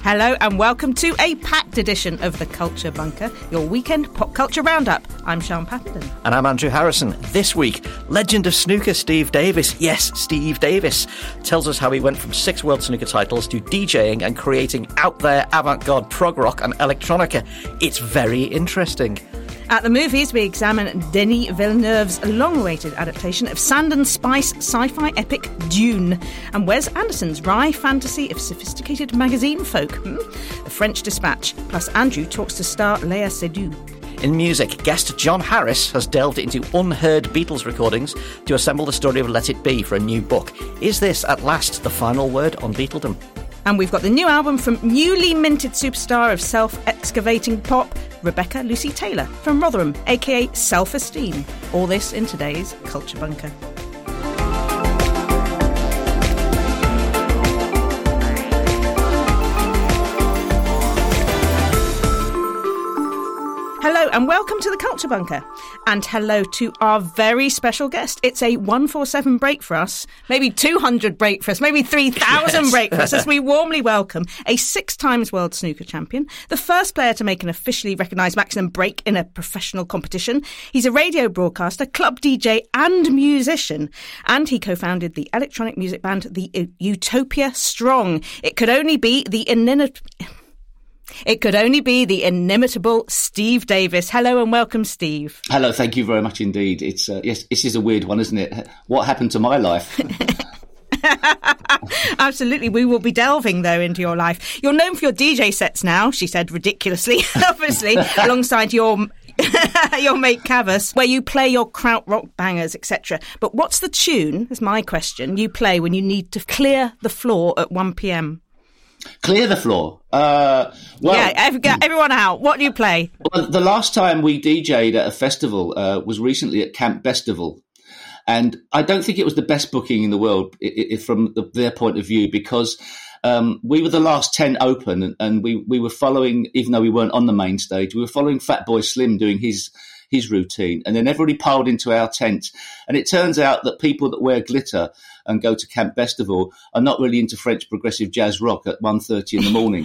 Hello and welcome to a packed edition of the Culture Bunker, your weekend pop culture roundup. I'm Sian Patterson. And I'm Andrew Harrison. This week, legend of snooker Steve Davis, yes, Steve Davis, tells us how he went from 6 world snooker titles to DJing and creating out-there avant-garde prog rock and electronica. It's very interesting. At the movies, we examine Denis Villeneuve's long-awaited adaptation of Sand and Spice sci-fi epic Dune, and Wes Anderson's wry fantasy of sophisticated magazine folk, The French Dispatch. Plus, Andrew talks to star Léa Seydoux. In music, guest John Harris has delved into unheard Beatles recordings to assemble the story of Let It Be for a new book. Is this, at last, the final word on Beatledom? And we've got the new album from newly minted superstar of self-excavating pop, Rebecca Lucy Taylor from Rotherham, aka Self-Esteem. All this in today's Culture Bunker. Hello and welcome to the Culture Bunker. And hello to our very special guest. It's a 147 break for us, maybe 200 break for us, maybe 3,000 break for us, as we warmly welcome a 6 times world snooker champion, the first player to make an officially recognised maximum break in a professional competition. He's a radio broadcaster, club DJ and musician. And he co-founded the electronic music band, the Utopia Strong. It could only be the inimitable Steve Davis. Hello and welcome, Steve. Hello, thank you very much indeed. It's yes, this is a weird one, isn't it? What happened to my life? Absolutely. We will be delving, though, into your life. You're known for your DJ sets now, she said ridiculously, obviously, alongside your mate Cavus, where you play your krautrock bangers, etc. But what's the tune, is my question, you play when you need to clear the floor at 1 p.m? Clear the floor. Get everyone out. What do you play? Well, the last time we DJ'd at a festival was recently at Camp Bestival. And I don't think it was the best booking in the world from their point of view, because we were the last 10 open and we were following, even though we weren't on the main stage, we were following Fatboy Slim doing his routine. And then everybody piled into our tent. And it turns out that people that wear glitter and go to Camp Bestival are not really into French progressive jazz rock at 1:30 in the morning.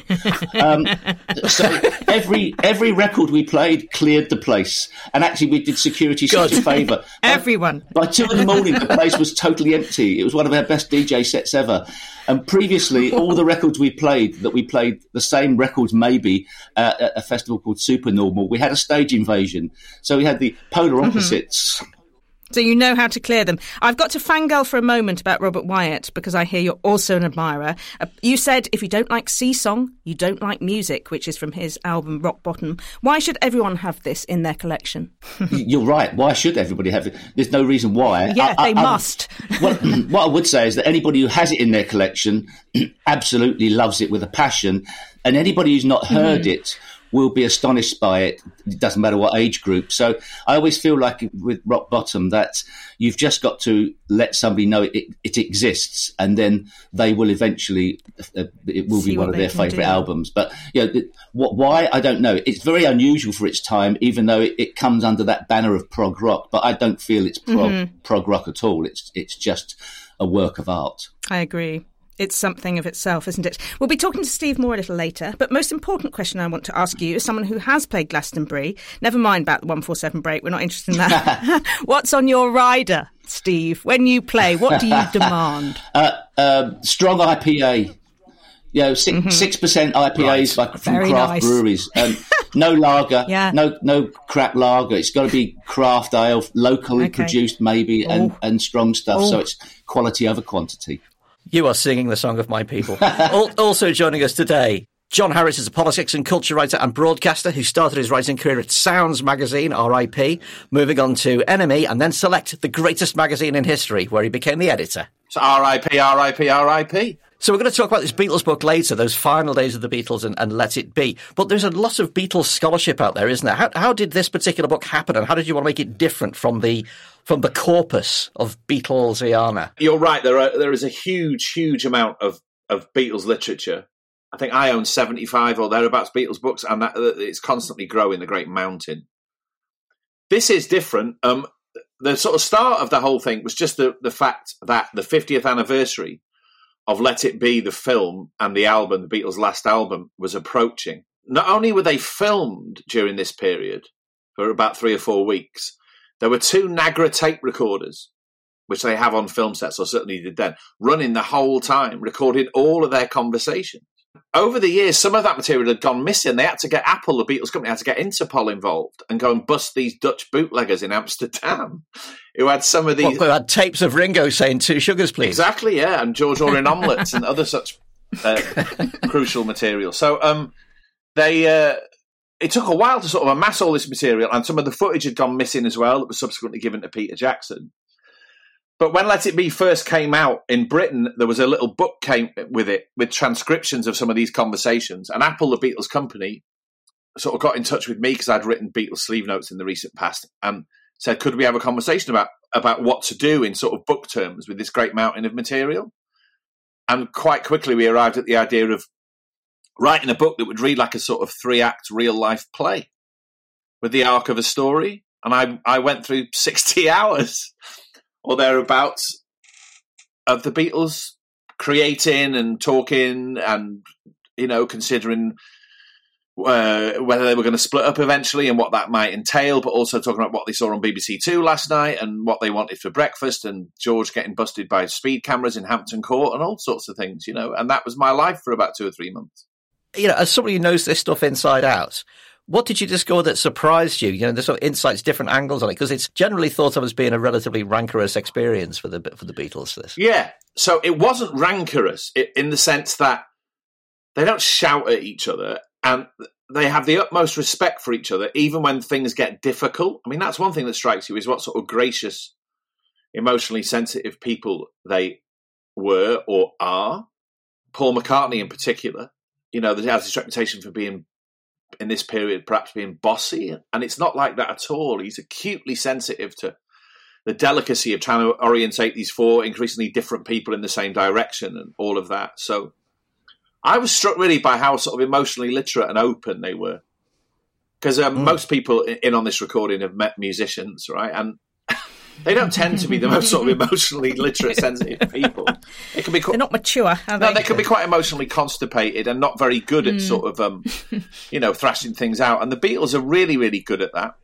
So every record we played cleared the place. And actually we did security such a favour. Everyone. By 2 in the morning, the place was totally empty. It was one of our best DJ sets ever. And previously, all the records we played the same records maybe at a festival called Supernormal. We had a stage invasion. So we had the polar opposites. So you know how to clear them. I've got to fangirl for a moment about Robert Wyatt, because I hear you're also an admirer. You said if you don't like Sea Song, you don't like music, which is from his album Rock Bottom. Why should everyone have this in their collection? You're right. Why should everybody have it? There's no reason why. Yeah, they must. Well, what I would say is that anybody who has it in their collection absolutely loves it with a passion. And anybody who's not heard it will be astonished by it. It doesn't matter what age group. So I always feel like with Rock Bottom that you've just got to let somebody know it exists, and then they will eventually, it will be one of their favourite albums. But why, I don't know. It's very unusual for its time, even though it comes under that banner of prog rock. But I don't feel it's prog rock at all. It's just a work of art. I agree. It's something of itself, isn't it? We'll be talking to Steve more a little later, but most important question I want to ask you is someone who has played Glastonbury. Never mind about the 147 break, we're not interested in that. What's on your rider, Steve? When you play, what do you demand? Strong IPA. 6% IPAs from craft breweries. No lager, no crap lager. It's got to be craft ale, locally produced maybe, and strong stuff. So it's quality over quantity. You are singing the song of my people. Also joining us today, John Harris is a politics and culture writer and broadcaster who started his writing career at Sounds magazine, RIP, moving on to NME and then Select, the greatest magazine in history, where he became the editor. So RIP. So we're going to talk about this Beatles book later, those final days of the Beatles and Let It Be. But there's a lot of Beatles scholarship out there, isn't there? How did this particular book happen, and how did you want to make it different from the corpus of Beatlesiana? You're right. There is a huge amount of Beatles literature. I think I own 75 or thereabouts Beatles books, and that it's constantly growing, the great mountain. This is different. The sort of start of the whole thing was just the fact that the 50th anniversary of Let It Be, the film, and the album, the Beatles' last album, was approaching. Not only were they filmed during this period for about 3 or 4 weeks, there were 2 Nagra tape recorders, which they have on film sets, or certainly did then, running the whole time, recording all of their conversations. Over the years, some of that material had gone missing. They had to get Apple, the Beatles company, had to get Interpol involved and go and bust these Dutch bootleggers in Amsterdam who had some of these... Who had tapes of Ringo saying 2 sugars, please. Exactly, yeah, and George ordering omelettes and other such crucial material. So it took a while to sort of amass all this material, and some of the footage had gone missing as well that was subsequently given to Peter Jackson. But when Let It Be first came out in Britain, there was a little book came with it, with transcriptions of some of these conversations. And Apple, the Beatles company, sort of got in touch with me because I'd written Beatles sleeve notes in the recent past and said, could we have a conversation about what to do in sort of book terms with this great mountain of material? And quite quickly we arrived at the idea of writing a book that would read like a sort of 3-act real-life play with the arc of a story. And I went through 60 hours or thereabouts of the Beatles creating and talking and, you know, considering whether they were going to split up eventually and what that might entail, but also talking about what they saw on BBC Two last night and what they wanted for breakfast and George getting busted by speed cameras in Hampton Court and all sorts of things, you know. And that was my life for about 2 or 3 months. You know, as somebody who knows this stuff inside out, what did you discover that surprised you? You know, the sort of insights, different angles on it, because it's generally thought of as being a relatively rancorous experience for the Beatles. This, yeah. So it wasn't rancorous in the sense that they don't shout at each other and they have the utmost respect for each other, even when things get difficult. I mean, that's one thing that strikes you is what sort of gracious, emotionally sensitive people they were or are. Paul McCartney, in particular, you know, has this reputation for being, in this period, perhaps being bossy, and it's not like that at all. He's acutely sensitive to the delicacy of trying to orientate these 4 increasingly different people in the same direction and all of that. So I was struck really by how sort of emotionally literate and open they were. Because most people in on this recording have met musicians, right? And they don't tend to be the most sort of emotionally literate, sensitive people. It can be They're not mature, are they? No, they can be quite emotionally constipated and not very good at sort of, you know, thrashing things out. And the Beatles are really, really good at that.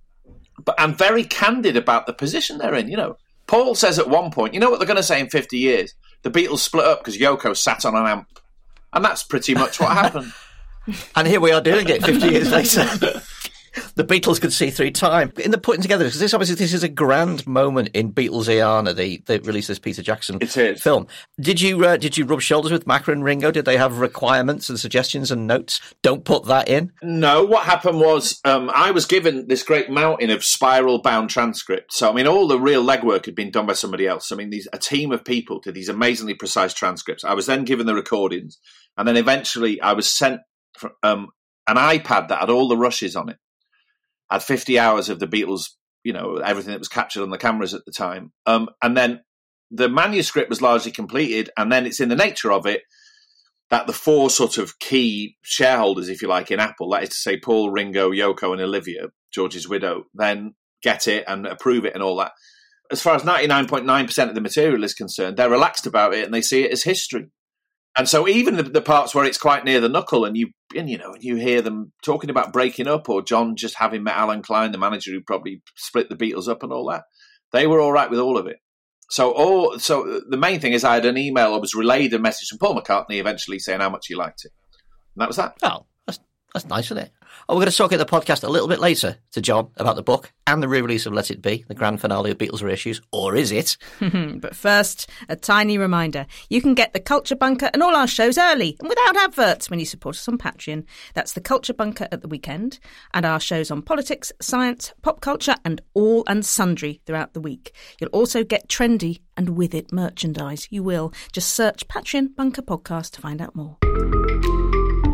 And very candid about the position they're in, you know. Paul says at one point, you know what they're going to say in 50 years? The Beatles split up because Yoko sat on an amp. And that's pretty much what happened. And here we are doing it 50 years later. The Beatles could see through time. In the putting together, because this is a grand moment in Beatles-iana, they released this Peter Jackson film. Did you rub shoulders with Macca and Ringo? Did they have requirements and suggestions and notes? Don't put that in? No, what happened was I was given this great mountain of spiral-bound transcripts. So, I mean, all the real legwork had been done by somebody else. I mean, a team of people did these amazingly precise transcripts. I was then given the recordings, and then eventually I was sent an iPad that had all the rushes on it. Had 50 hours of the Beatles, you know, everything that was captured on the cameras at the time. And then the manuscript was largely completed, and then it's in the nature of it that the 4 sort of key shareholders, if you like, in Apple, that is to say Paul, Ringo, Yoko and Olivia, George's widow, then get it and approve it and all that. As far as 99.9% of the material is concerned, they're relaxed about it and they see it as history. And so even the parts where it's quite near the knuckle and you hear them talking about breaking up or John just having met Alan Klein, the manager who probably split the Beatles up and all that, they were all right with all of it. So the main thing is I had an email, I was relayed a message from Paul McCartney eventually saying how much he liked it. And that was that. Oh, that's nice, isn't it? Oh, we're going to talk at the podcast a little bit later to John about the book and the re-release of Let It Be, the grand finale of Beatles Reissues, or is it? But first, a tiny reminder. You can get The Culture Bunker and all our shows early and without adverts when you support us on Patreon. That's The Culture Bunker at the weekend and our shows on politics, science, pop culture and all and sundry throughout the week. You'll also get trendy and with it merchandise. You will. Just search Patreon Bunker Podcast to find out more.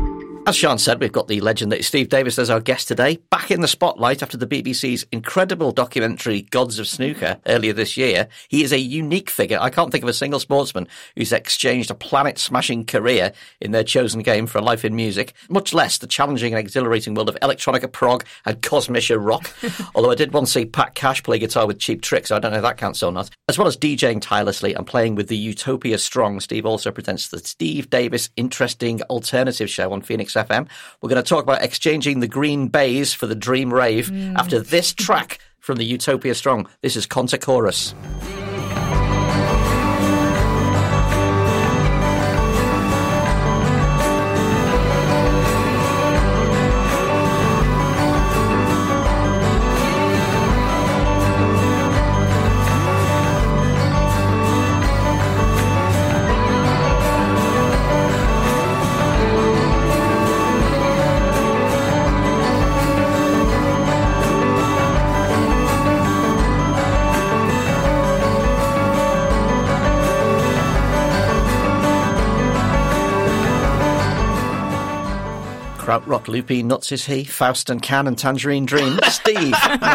As Sean said, we've got the legend that is Steve Davis as our guest today, back in the spotlight after the BBC's incredible documentary Gods of Snooker earlier this year. He is a unique figure. I can't think of a single sportsman who's exchanged a planet-smashing career in their chosen game for a life in music, much less the challenging and exhilarating world of electronica, prog and cosmischer rock. Although I did once see Pat Cash play guitar with Cheap Trick, so I don't know if that counts or not. As well as DJing tirelessly and playing with the Utopia Strong, Steve also presents the Steve Davis Interesting Alternative Show on Phoenix FM. We're going to talk about exchanging the green bays for the dream rave after this track from the Utopia Strong. This is Conta Chorus. Krautrock, Loopy, Nuts is he, Faust and Can and Tangerine Dream. Steve.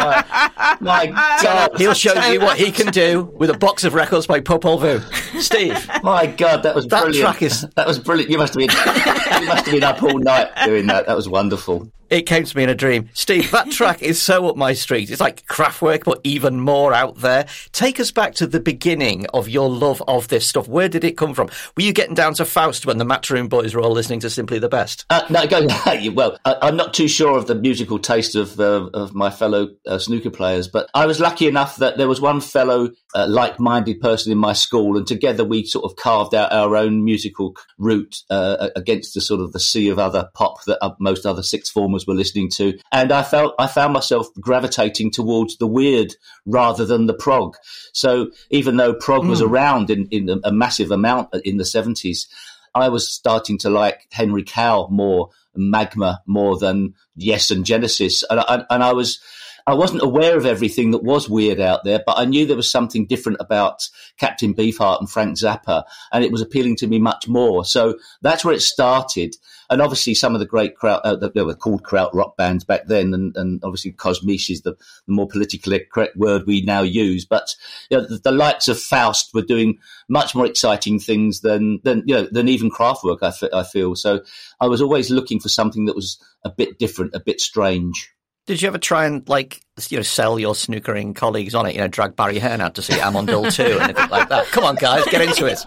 My God. He'll show you what he can do with a box of records by Popol Vuh. Steve. My God, that was brilliant. That was brilliant. You must have been up all night doing that. That was wonderful. It came to me in a dream. Steve, that track is so up my street. It's like Kraftwerk, but even more out there. Take us back to the beginning of your love of this stuff. Where did it come from? Were you getting down to Faust when the Matchroom boys were all listening to Simply the Best? No, well, I'm not too sure of the musical taste of my fellow snooker players, but I was lucky enough that there was one fellow like-minded person in my school, and together we sort of carved out our own musical route against the sort of the sea of other pop that most other sixth formers were listening to, and I found myself gravitating towards the weird rather than the prog. So even though prog was around in a massive amount in the 70s, I was starting to like Henry Cow more, Magma more than Yes and Genesis, and I wasn't aware of everything that was weird out there, but I knew there was something different about Captain Beefheart and Frank Zappa, and it was appealing to me much more. So that's where it started. And obviously some of the great they were called krautrock bands back then, and obviously Kosmish is the more politically correct word we now use. But the likes of Faust were doing much more exciting things than even Kraftwerk, I feel. So I was always looking for something that was a bit different, a bit strange. Did you ever try and sell your snookering colleagues on it? Drag Barry Hearn out to see Amondul 2 and anything like that. Come on, guys, get into it.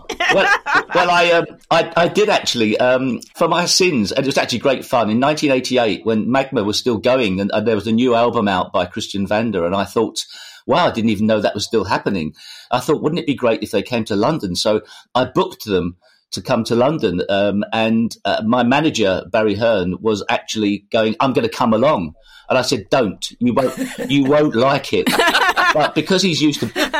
Well, I did actually for my sins, and it was actually great fun. In 1988, when Magma was still going, and there was a new album out by Christian Vander, and I thought, wow, I didn't even know that was still happening. I thought, wouldn't it be great if they came to London? So I booked them to come to London, and my manager Barry Hearn was actually going, I'm going to come along. And I said, "Don't. You won't like it." But because he's used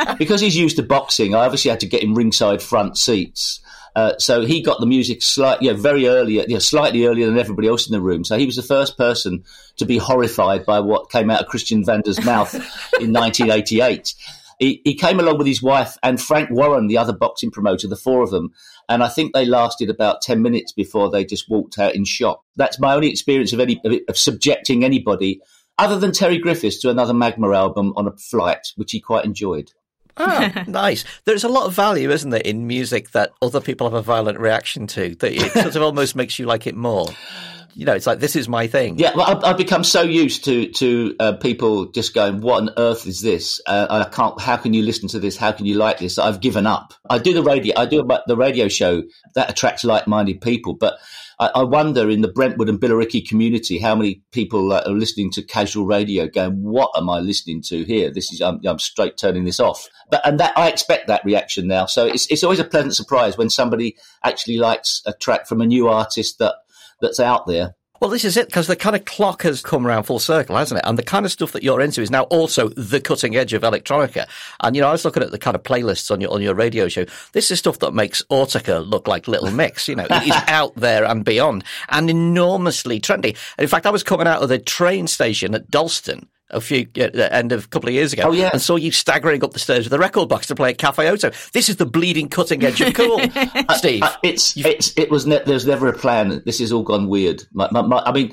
to boxing, I obviously had to get him ringside front seats. So he got the music very early, slightly earlier than everybody else in the room. So he was the first person to be horrified by what came out of Christian Vander's mouth in 1988. He came along with his wife and Frank Warren, the other boxing promoter, the four of them. And I think they lasted about 10 minutes before they just walked out in shock. That's my only experience of subjecting anybody, other than Terry Griffiths, to another Magma album on a flight, which he quite enjoyed. Oh, nice. There's a lot of value, isn't there, in music that other people have a violent reaction to, that it sort of almost makes you like it more. It's like, this is my thing. Yeah, well, I've become so used to people just going, what on earth is this? How can you listen to this? How can you like this? I've given up. I do the radio show that attracts like-minded people, but I wonder in the Brentwood and Billericay community how many people are listening to casual radio going, what am I listening to here? I'm straight turning this off. And I expect that reaction now. So it's always a pleasant surprise when somebody actually likes a track from a new artist that's out there. Well, this is it, because the kind of clock has come around full circle, hasn't it? And the kind of stuff that you're into is now also the cutting edge of electronica. And, I was looking at the kind of playlists on your radio show. This is stuff that makes Autica look like Little Mix. It is out there and beyond, and enormously trendy. And in fact, I was coming out of the train station at Dalston the end of a couple of years ago, and saw you staggering up the stairs with a record box to play at Cafe Oto. This is the bleeding cutting edge of cool, Steve. There was never a plan. This has all gone weird. The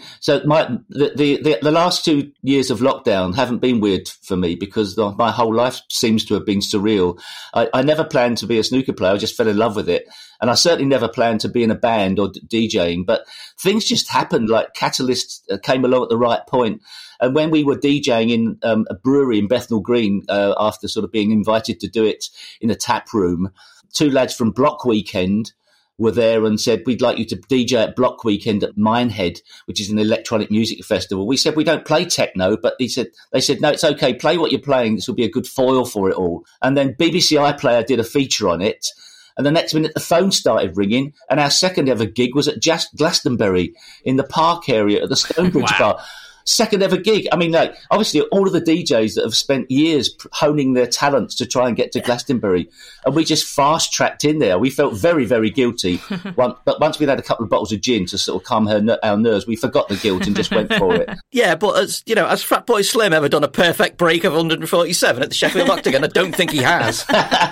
last 2 years of lockdown haven't been weird for me because my whole life seems to have been surreal. I never planned to be a snooker player. I just fell in love with it. And I certainly never planned to be in a band or DJing, but things just happened, like catalysts came along at the right point. And when we were DJing in a brewery in Bethnal Green, after sort of being invited to do it in a tap room, 2 lads from Block Weekend were there and said, we'd like you to DJ at Block Weekend at Minehead, which is an electronic music festival. We said, we don't play techno, but they said, no, it's okay. Play what you're playing. This will be a good foil for it all. And then BBC iPlayer did a feature on it. And the next minute, the phone started ringing, and our second ever gig was at Glastonbury in the park area at the Stonebridge Bar. Second ever gig. I mean, like, obviously, all of the DJs that have spent years honing their talents to try and get to Glastonbury, and we just fast tracked in there. We felt very, very guilty. But once we'd had a couple of bottles of gin to sort of calm our nerves, we forgot the guilt and just went for it. Yeah, but as Fatboy Slim ever done a perfect break of 147 at the Sheffield Octagon? I don't think he has.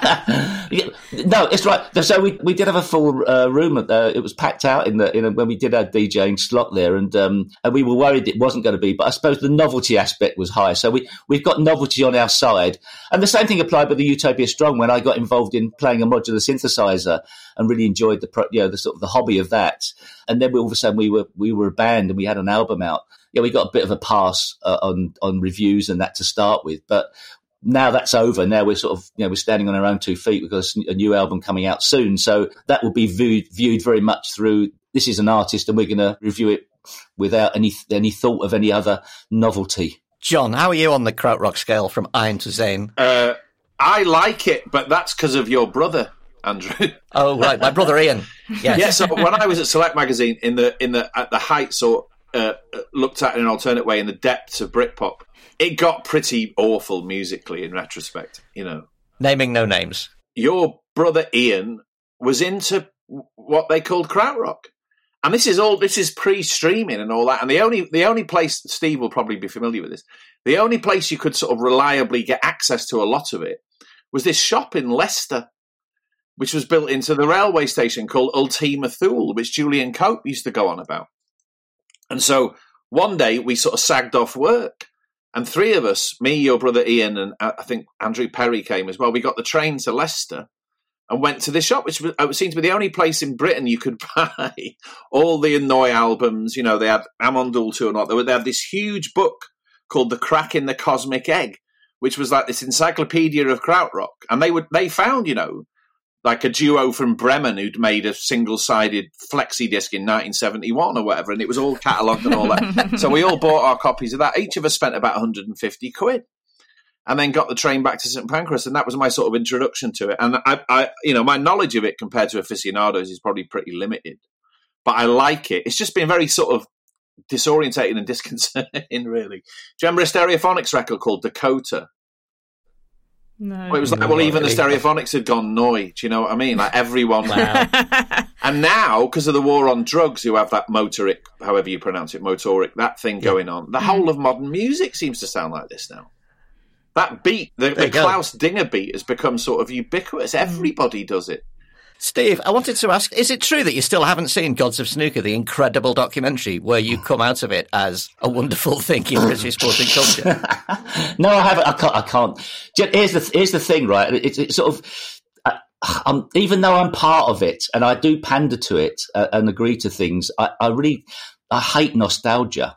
No, it's right. So we did have a full room. It was packed out when we did our DJing slot there, and we were worried it wasn't going to be, but I suppose the novelty aspect was high. So we've got novelty on our side. And the same thing applied with the Utopia Strong when I got involved in playing a modular synthesizer and really enjoyed the sort of the hobby of that. And then all of a sudden we were a band and we had an album out. Yeah, we got a bit of a pass on reviews and that to start with, but now that's over. Now we're sort of, we're standing on our own 2 feet. We've got a new album coming out soon. So that will be viewed very much through, this is an artist and we're going to review it without any thought of any other novelty. John, how are you on the Krautrock scale from Iron to Zen? I like it, but that's because of your brother, Andrew. Oh, right, my brother Ian. Yes. Yeah, so when I was at Select Magazine at the heights or looked at it in an alternate way in the depths of Britpop, it got pretty awful musically in retrospect, Naming no names. Your brother Ian was into what they called Krautrock. And this is pre-streaming and all that. And the only place, Steve will probably be familiar with this, the only place you could sort of reliably get access to a lot of it was this shop in Leicester, which was built into the railway station called Ultima Thule, which Julian Cope used to go on about. And so one day we sort of sagged off work, and 3 of us, me, your brother Ian, and I think Andrew Perry came as well. We got the train to Leicester and went to the shop, which seemed to be the only place in Britain you could buy all the Annoy albums. They had Amon Dul and all. They had this huge book called The Crack in the Cosmic Egg, which was like this encyclopedia of Krautrock. And they found, like a duo from Bremen who'd made a single-sided flexi disc in 1971 or whatever, and it was all catalogued and all that. So we all bought our copies of that. Each of us spent about 150 quid. And then got the train back to St Pancras, and that was my sort of introduction to it. And I my knowledge of it compared to aficionados is probably pretty limited, but I like it. It's just been very sort of disorientating and disconcerting, really. Do you remember a Stereophonics record called Dakota? No. Well, it was like, even the Stereophonics had gone Noi. Do you know what I mean? Like everyone. Wow. And now, because of the war on drugs, who have that motoric, however you pronounce it, motoric, that thing going on, the whole of modern music seems to sound like this now. That beat, the Klaus Dinger beat, has become sort of ubiquitous. Everybody does it. Steve, I wanted to ask, is it true that you still haven't seen Gods of Snooker, the incredible documentary, where you come out of it as a wonderful thing in British sporting culture? No, I haven't. I can't. Here's the thing, right? It's sort of, even though I'm part of it and I do pander to it and agree to things, I hate nostalgia.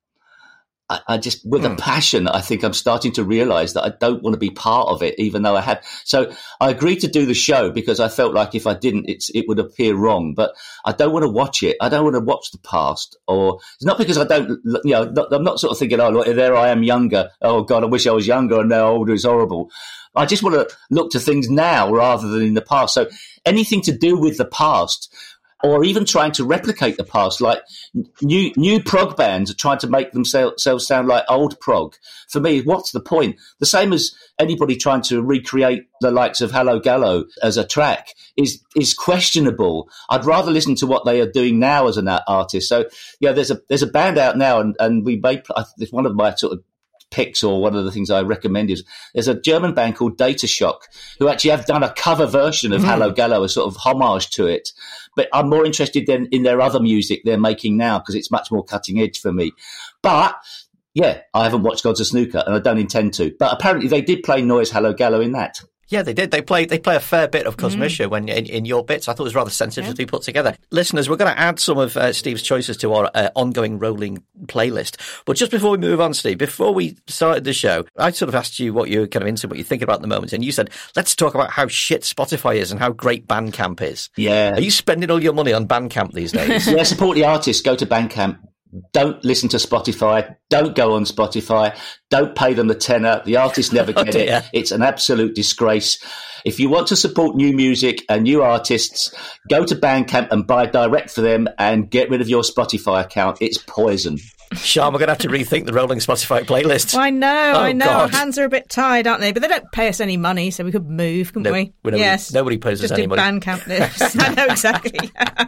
I just, with a passion, I think I'm starting to realise that I don't want to be part of it, even though I had. So I agreed to do the show because I felt like if I didn't, it would appear wrong. But I don't want to watch it. I don't want to watch the past. Or it's not because I don't, I'm not sort of thinking, oh, look, there I am younger. Oh, God, I wish I was younger and now older is horrible. I just want to look to things now rather than in the past. So anything to do with the past, or even trying to replicate the past, like new prog bands are trying to make themselves sound like old prog. For me, what's the point? The same as anybody trying to recreate the likes of Hallo Gallo as a track is questionable. I'd rather listen to what they are doing now as an artist. So yeah, there's a band out now, and we made, it's one of my sort of picks, or one of the things I recommend is there's a German band called Data Shock who actually have done a cover version of Hallo Gallo, a sort of homage to it. But I'm more interested in their other music they're making now because it's much more cutting edge for me. But yeah, I haven't watched Gods of Snooker and I don't intend to. But apparently they did play Noise Hallo Gallo in that. Yeah, they did. They play a fair bit of Kosmisha when in your bits. I thought it was rather sensitively put together. Listeners, we're going to add some of Steve's choices to our ongoing rolling playlist. But just before we move on, Steve, before we started the show, I sort of asked you what you're kind of into, what you're thinking about at the moment, and you said, let's talk about how shit Spotify is and how great Bandcamp is. Yeah. Are you spending all your money on Bandcamp these days? Yeah, support the artists. Go to Bandcamp. Don't listen to Spotify. Don't go on Spotify. Don't pay them the tenner. The artists never get it. It's an absolute disgrace. If you want to support new music and new artists, go to Bandcamp and buy direct for them and get rid of your Spotify account. It's poison. Sean, we're going to have to rethink the rolling Spotify playlist. I know. God. Our hands are a bit tied, aren't they? But they don't pay us any money, so we could move, couldn't we? Yes. Nobody pays us any money. Just do Bandcamp this. I know, exactly.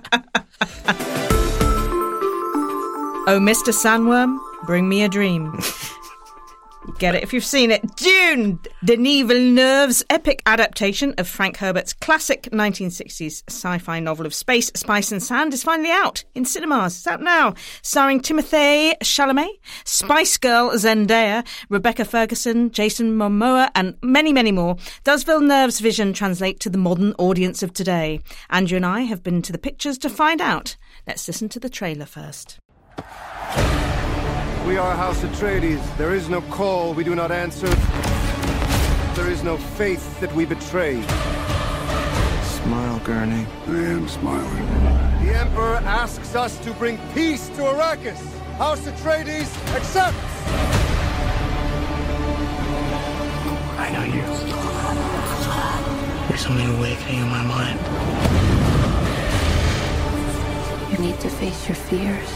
Oh, Mr. Sandworm, bring me a dream. Get it if you've seen it. Dune, Denis Villeneuve's epic adaptation of Frank Herbert's classic 1960s sci-fi novel of space, spice and sand is finally out in cinemas. It's out now. Starring Timothée Chalamet, Spice Girl Zendaya, Rebecca Ferguson, Jason Momoa and many, many more. Does Villeneuve's vision translate to the modern audience of today? Andrew and I have been to the pictures to find out. Let's listen to the trailer first. We are House Atreides. There is no call we do not answer. There is no faith that we betray. Smile, Gurney. I am smiling. The Emperor asks us to bring peace to Arrakis. House Atreides accepts. I know you. There's something awakening in my mind. You need to face your fears.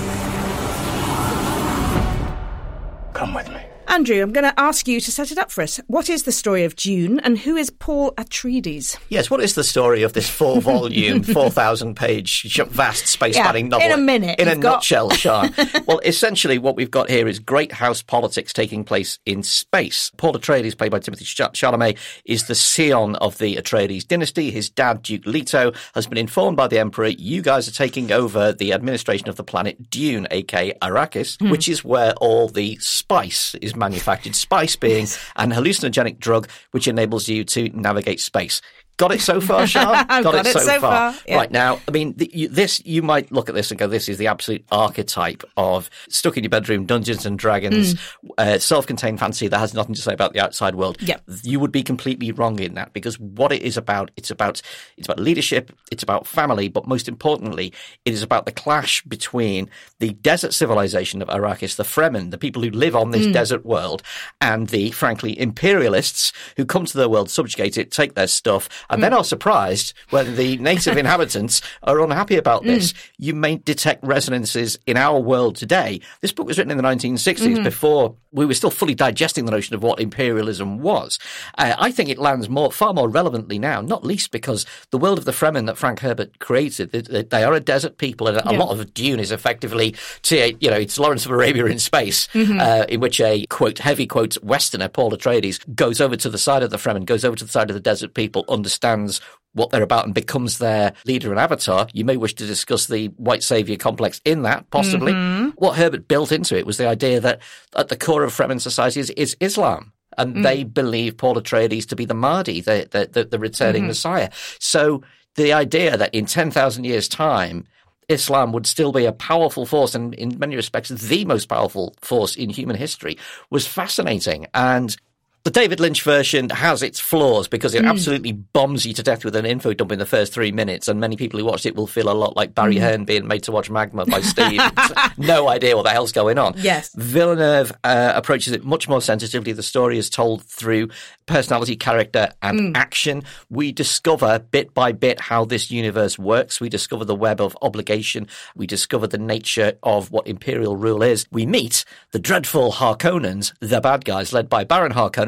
Come with me. Andrew, I'm going to ask you to set it up for us. What is the story of Dune and who is Paul Atreides? Yes, what is the story of this 4-volume, 4,000-page, vast space-spanning novel? In a minute. In a nutshell, Sean. Well, essentially what we've got here is great house politics taking place in space. Paul Atreides, played by Timothée Chalamet, is the scion of the Atreides dynasty. His dad, Duke Leto, has been informed by the Emperor, you guys are taking over the administration of the planet Dune, aka Arrakis, which is where all the spice is manufactured, spice being an hallucinogenic drug which enables you to navigate space. Got it so far, Sean? Got it so far. Yeah. Right, now, I mean, you might look at this and go, this is the absolute archetype of stuck in your bedroom, Dungeons and Dragons, self-contained fantasy that has nothing to say about the outside world. Yep. You would be completely wrong in that, because what it is about, it's about leadership, it's about family, but most importantly, it is about the clash between the desert civilization of Arrakis, the Fremen, the people who live on this desert world, and the, frankly, imperialists who come to their world, subjugate it, take their stuff, and then are surprised when the native inhabitants are unhappy about this. You may detect resonances in our world today. This book was written in the 1960s before we were still fully digesting the notion of what imperialism was. I think it lands far more relevantly now, not least because the world of the Fremen that Frank Herbert created, they are a desert people, and a lot of Dune is effectively, it's Lawrence of Arabia in space, in which a, quote, heavy quote, Westerner, Paul Atreides, goes over to the side of the Fremen, goes over to the side of the desert people, understands what they're about and becomes their leader and avatar. You may wish to discuss the white saviour complex in that, possibly. What Herbert built into it was the idea that at the core of Fremen society is Islam. And they believe Paul Atreides to be the Mahdi, the returning Messiah. So the idea that in 10,000 years' time, Islam would still be a powerful force, and in many respects the most powerful force in human history, was fascinating. And the David Lynch version has its flaws because it absolutely bombs you to death with an info dump in the first 3 minutes, and many people who watched it will feel a lot like Barry Hearn being made to watch Magma by Steve. No idea what the hell's going on. Yes. Villeneuve approaches it much more sensitively. The story is told through personality, character, and action. We discover bit by bit how this universe works. We discover the web of obligation. We discover the nature of what imperial rule is. We meet the dreadful Harkonnens, the bad guys, led by Baron Harkonnen,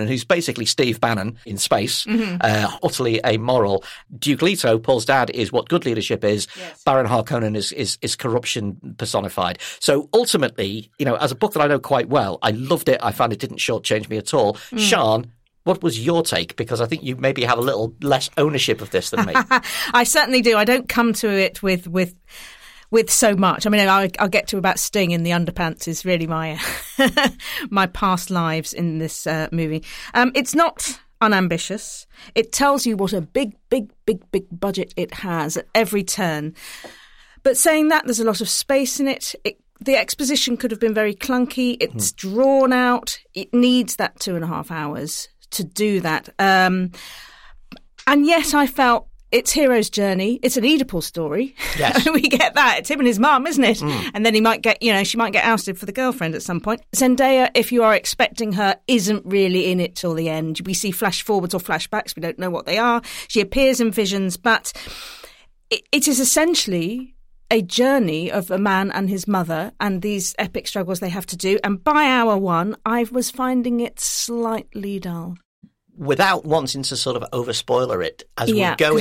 Harkonnen, who's basically Steve Bannon in space, utterly amoral. Duke Leto, Paul's dad, is what good leadership is. Yes. Baron Harkonnen is corruption personified. So ultimately, as a book that I know quite well, I loved it. I found it didn't shortchange me at all. Sian, what was your take? Because I think you maybe have a little less ownership of this than me. I certainly do. I don't come to it with so much. I mean, I'll get to about Sting in the underpants is really my my past lives in this movie. It's not unambitious. It tells you what a big budget it has at every turn. But saying that, there's a lot of space in it. The exposition could have been very clunky. It's drawn out. It needs that 2.5 hours to do that. And yet I felt it's Hero's journey. It's an Oedipal story. Yes. We get that. It's him and his mum, isn't it? And then he might get, she might get ousted for the girlfriend at some point. Zendaya, if you are expecting her, isn't really in it till the end. We see flash forwards or flashbacks. We don't know what they are. She appears in visions, but it is essentially a journey of a man and his mother and these epic struggles they have to do. And by hour one, I was finding it slightly dull. Without wanting to sort of over-spoiler it, as we go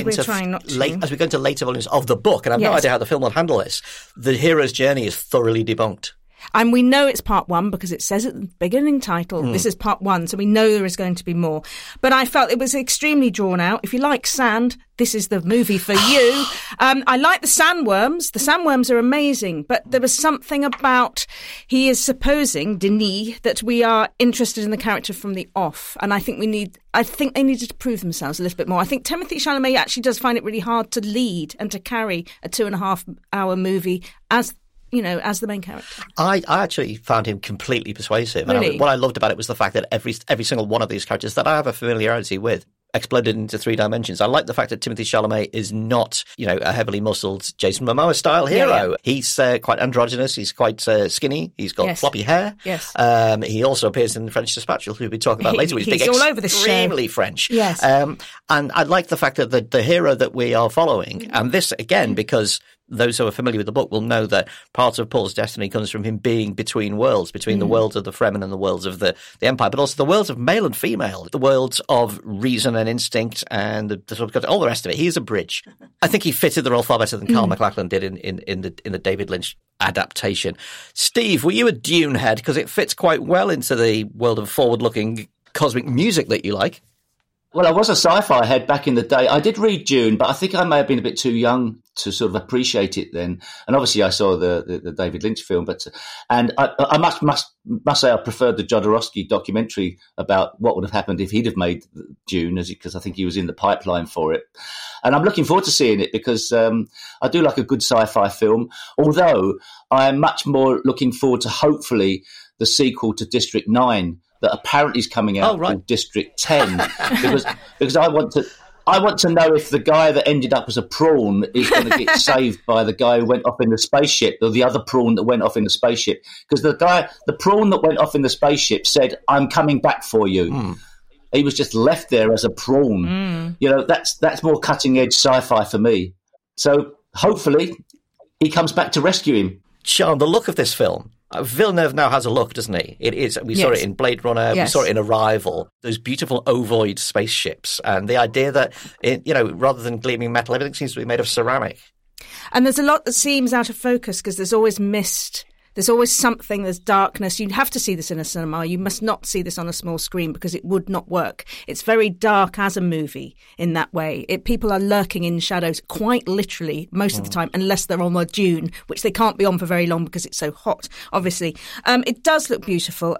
into later volumes of the book, and I've no idea how the film will handle this, the hero's journey is thoroughly debunked. And we know it's part one because it says at the beginning title, this is part one, so we know there is going to be more. But I felt it was extremely drawn out. If you like sand, this is the movie for you. I like the sandworms. The sandworms are amazing, but there was something about, he is supposing, Denis, that we are interested in the character from the off. And I think they needed to prove themselves a little bit more. I think Timothée Chalamet actually does find it really hard to lead and to carry a 2.5 hour movie as the main character. I actually found him completely persuasive. Really? And what I loved about it was the fact that every single one of these characters that I have a familiarity with exploded into 3 dimensions. I like the fact that Timothée Chalamet is not, a heavily muscled Jason Momoa style hero. Yeah. He's quite androgynous. He's quite skinny. He's got floppy hair. Yes. He also appears in the French Dispatch, who we'll be talking about later. He's all over the show. Extremely French. Yes. And I like the fact that the hero that we are following, and this again because those who are familiar with the book will know that part of Paul's destiny comes from him being between worlds, between the worlds of the Fremen and the worlds of the Empire, but also the worlds of male and female, the worlds of reason and instinct and all the rest of it. He is a bridge. I think he fitted the role far better than Carl McLachlan did in the David Lynch adaptation. Steve, were you a Dune head? Because it fits quite well into the world of forward-looking cosmic music that you like. Well, I was a sci-fi head back in the day. I did read Dune, but I think I may have been a bit too young to sort of appreciate it then. And obviously I saw the David Lynch film, and I must say I preferred the Jodorowsky documentary about what would have happened if he'd have made Dune, because I think he was in the pipeline for it. And I'm looking forward to seeing it because I do like a good sci-fi film, although I am much more looking forward to hopefully the sequel to District 9 that apparently is coming out called District 10 because I want to know if the guy that ended up as a prawn is going to get saved by the guy who went off in the spaceship or the other prawn that went off in the spaceship, because the prawn that went off in the spaceship said, "I'm coming back for you." He was just left there as a prawn. That's more cutting edge sci-fi for me. So hopefully he comes back to rescue him. Sian, the look of this film, Villeneuve now has a look, doesn't he? It is. We saw it in Blade Runner. Yes. We saw it in Arrival. Those beautiful ovoid spaceships, and the idea that rather than gleaming metal, everything seems to be made of ceramic. And there's a lot that seems out of focus because there's always mist. There's always something, there's darkness. You'd have to see this in a cinema. You must not see this on a small screen because it would not work. It's very dark as a movie in that way. People are lurking in shadows quite literally most of the time, unless they're on a dune, which they can't be on for very long because it's so hot, obviously. It does look beautiful.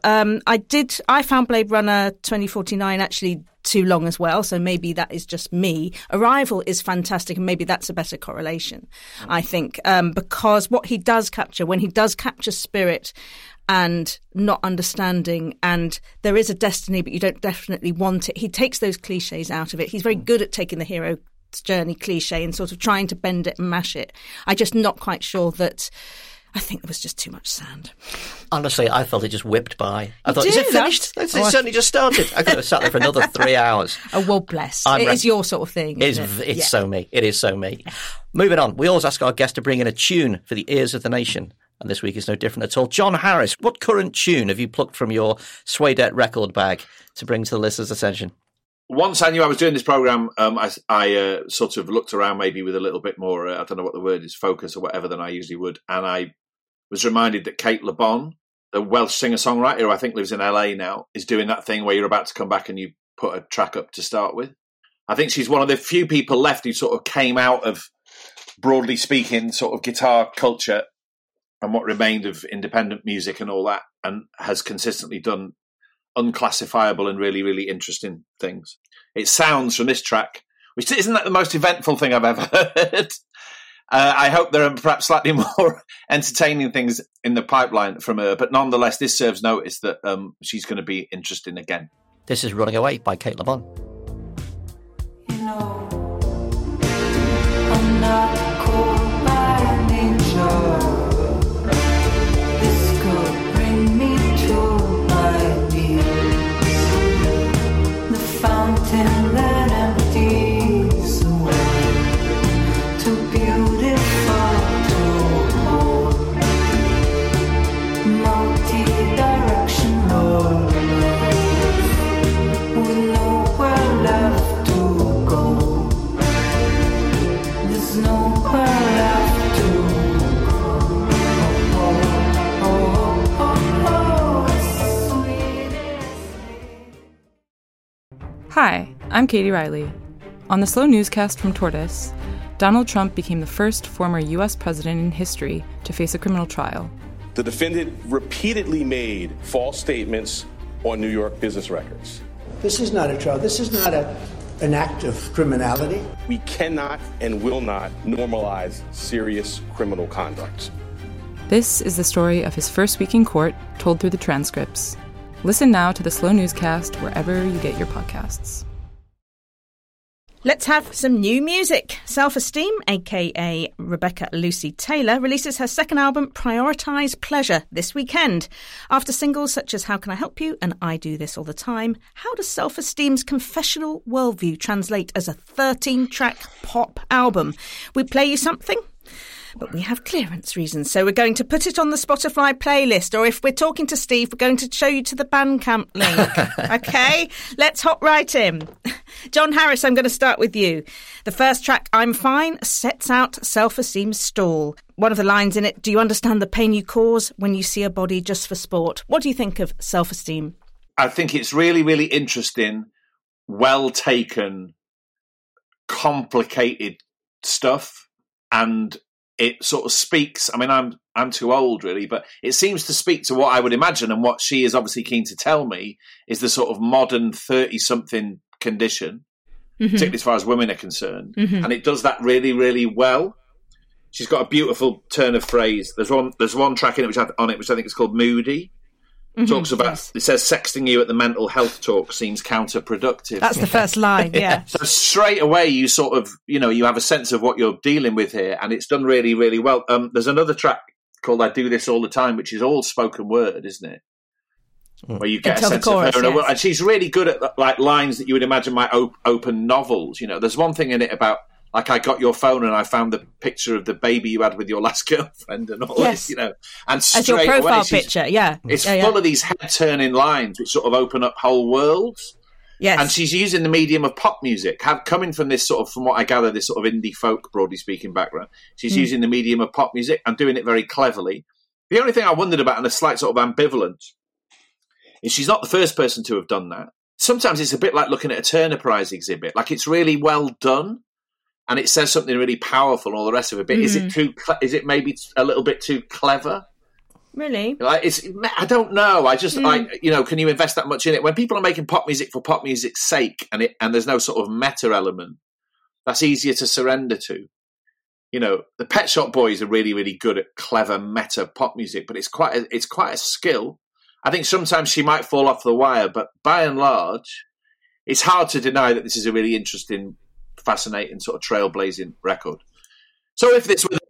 I found Blade Runner 2049 actually too long as well, so maybe that is just me. Arrival is fantastic, and maybe that's a better correlation, I think, because what he does capture, when he does capture spirit and not understanding, and there is a destiny, but you don't definitely want it, he takes those cliches out of it. He's very good at taking the hero's journey cliche and sort of trying to bend it and mash it. I'm just not quite sure that... I think there was just too much sand. Honestly, I felt it just whipped by. I thought, is it finished? It certainly just started. I could have sat there for another 3 hours. Oh, well, bless. It is your sort of thing. It's so me. It is so me. Moving on, we always ask our guests to bring in a tune for the ears of the nation. And this week is no different at all. John Harris, what current tune have you plucked from your Suedette record bag to bring to the listeners' attention? Once I knew I was doing this programme, I sort of looked around maybe with a little bit more, I don't know what the word is, focus or whatever than I usually would. And I was reminded that Kate Le Bon, the Welsh singer-songwriter who I think lives in LA now, is doing that thing where you're about to come back and you put a track up to start with. I think she's one of the few people left who sort of came out of, broadly speaking, sort of guitar culture and what remained of independent music and all that, and has consistently done unclassifiable and really, really interesting things. It sounds from this track, which isn't that the most eventful thing I've ever heard. I hope there are perhaps slightly more entertaining things in the pipeline from her, but nonetheless, this serves notice that she's going to be interesting again. This is Running Away by Kate Le Bon. You know, I'm not called by an angel. This could bring me to my knees. The fountain that empties away, too beautiful to hold. Multi-directional, with nowhere left to go. There's nowhere left to go. Hi, I'm Katie Riley. On the Slow Newscast from Tortoise, Donald Trump became the first former U.S. president in history to face a criminal trial. The defendant repeatedly made false statements on New York business records. This is not a trial. This is not an act of criminality. We cannot and will not normalize serious criminal conduct. This is the story of his first week in court, told through the transcripts. Listen now to the Slow Newscast wherever you get your podcasts. Let's have some new music. Self-Esteem, aka Rebecca Lucy Taylor, releases her second album, Prioritise Pleasure, this weekend. After singles such as How Can I Help You and I Do This All the Time, how does Self-Esteem's confessional worldview translate as a 13-track pop album? We play you something, but we have clearance reasons, so we're going to put it on the Spotify playlist, or if we're talking to Steve, we're going to show you to the Bandcamp link. Okay? Let's hop right in. John Harris, I'm going to start with you. The first track, I'm Fine, sets out Self-Esteem's stall. One of the lines in it, do you understand the pain you cause when you see a body just for sport? What do you think of Self-Esteem? I think it's really, really interesting, well taken, complicated stuff, and it sort of speaks. I mean, I'm too old, really, but it seems to speak to what I would imagine, and what she is obviously keen to tell me is the sort of modern 30-something condition, particularly as far as women are concerned, and it does that really, really well. She's got a beautiful turn of phrase. There's one track in it which I think is called Moody. Talks about, it says, sexting you at the mental health talk seems counterproductive. That's the first line, yeah. So straight away you sort of, you have a sense of what you're dealing with here, and it's done really, really well. There's another track called I Do This All the Time, which is all spoken word, isn't it? Where you get a sense of her. And she's really good at like lines that you would imagine might open novels. There's one thing in it about, like, I got your phone and I found the picture of the baby you had with your last girlfriend and all this, And straight as your profile away, picture, yeah. It's full of these head-turning lines which sort of open up whole worlds. Yes. And she's using the medium of pop music. Coming from this sort of, from what I gather, this sort of indie folk, broadly speaking, background. She's using the medium of pop music and doing it very cleverly. The only thing I wondered about, and a slight sort of ambivalence, is she's not the first person to have done that. Sometimes it's a bit like looking at a Turner Prize exhibit. Like, it's really well done, and it says something really powerful and all the rest of it. But is it maybe a little bit too clever? Really? Like, I don't know. I just, can you invest that much in it? When people are making pop music for pop music's sake, and there's no sort of meta element, that's easier to surrender to. The Pet Shop Boys are really, really good at clever meta pop music, but it's quite a skill. I think sometimes she might fall off the wire, but by and large, it's hard to deny that this is a really interesting, fascinating, sort of trailblazing record. So if this were the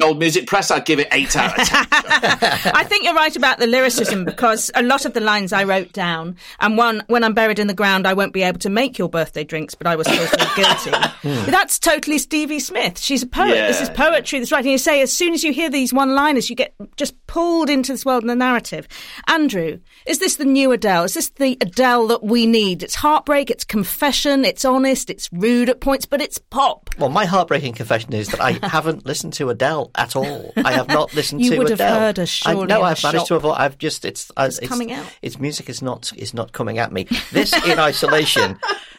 Old Music Press, I'd give it 8 out of 10. I think you're right about the lyricism, because a lot of the lines I wrote down, and when I'm buried in the ground, I won't be able to make your birthday drinks, but I will still feel guilty. That's totally Stevie Smith. She's a poet. Yeah. This is poetry that's writing. You say, as soon as you hear these one-liners, you get just pulled into this world and the narrative. Andrew, is this the new Adele? Is this the Adele that we need? It's heartbreak, it's confession, it's honest, it's rude at points, but it's pop. Well, my heartbreaking confession is that I haven't listened to Adele at all. I have not listened to Adele. You would have heard us, surely. No, I've managed to avoid. I've just it's coming out. Its music is not coming at me. This in isolation.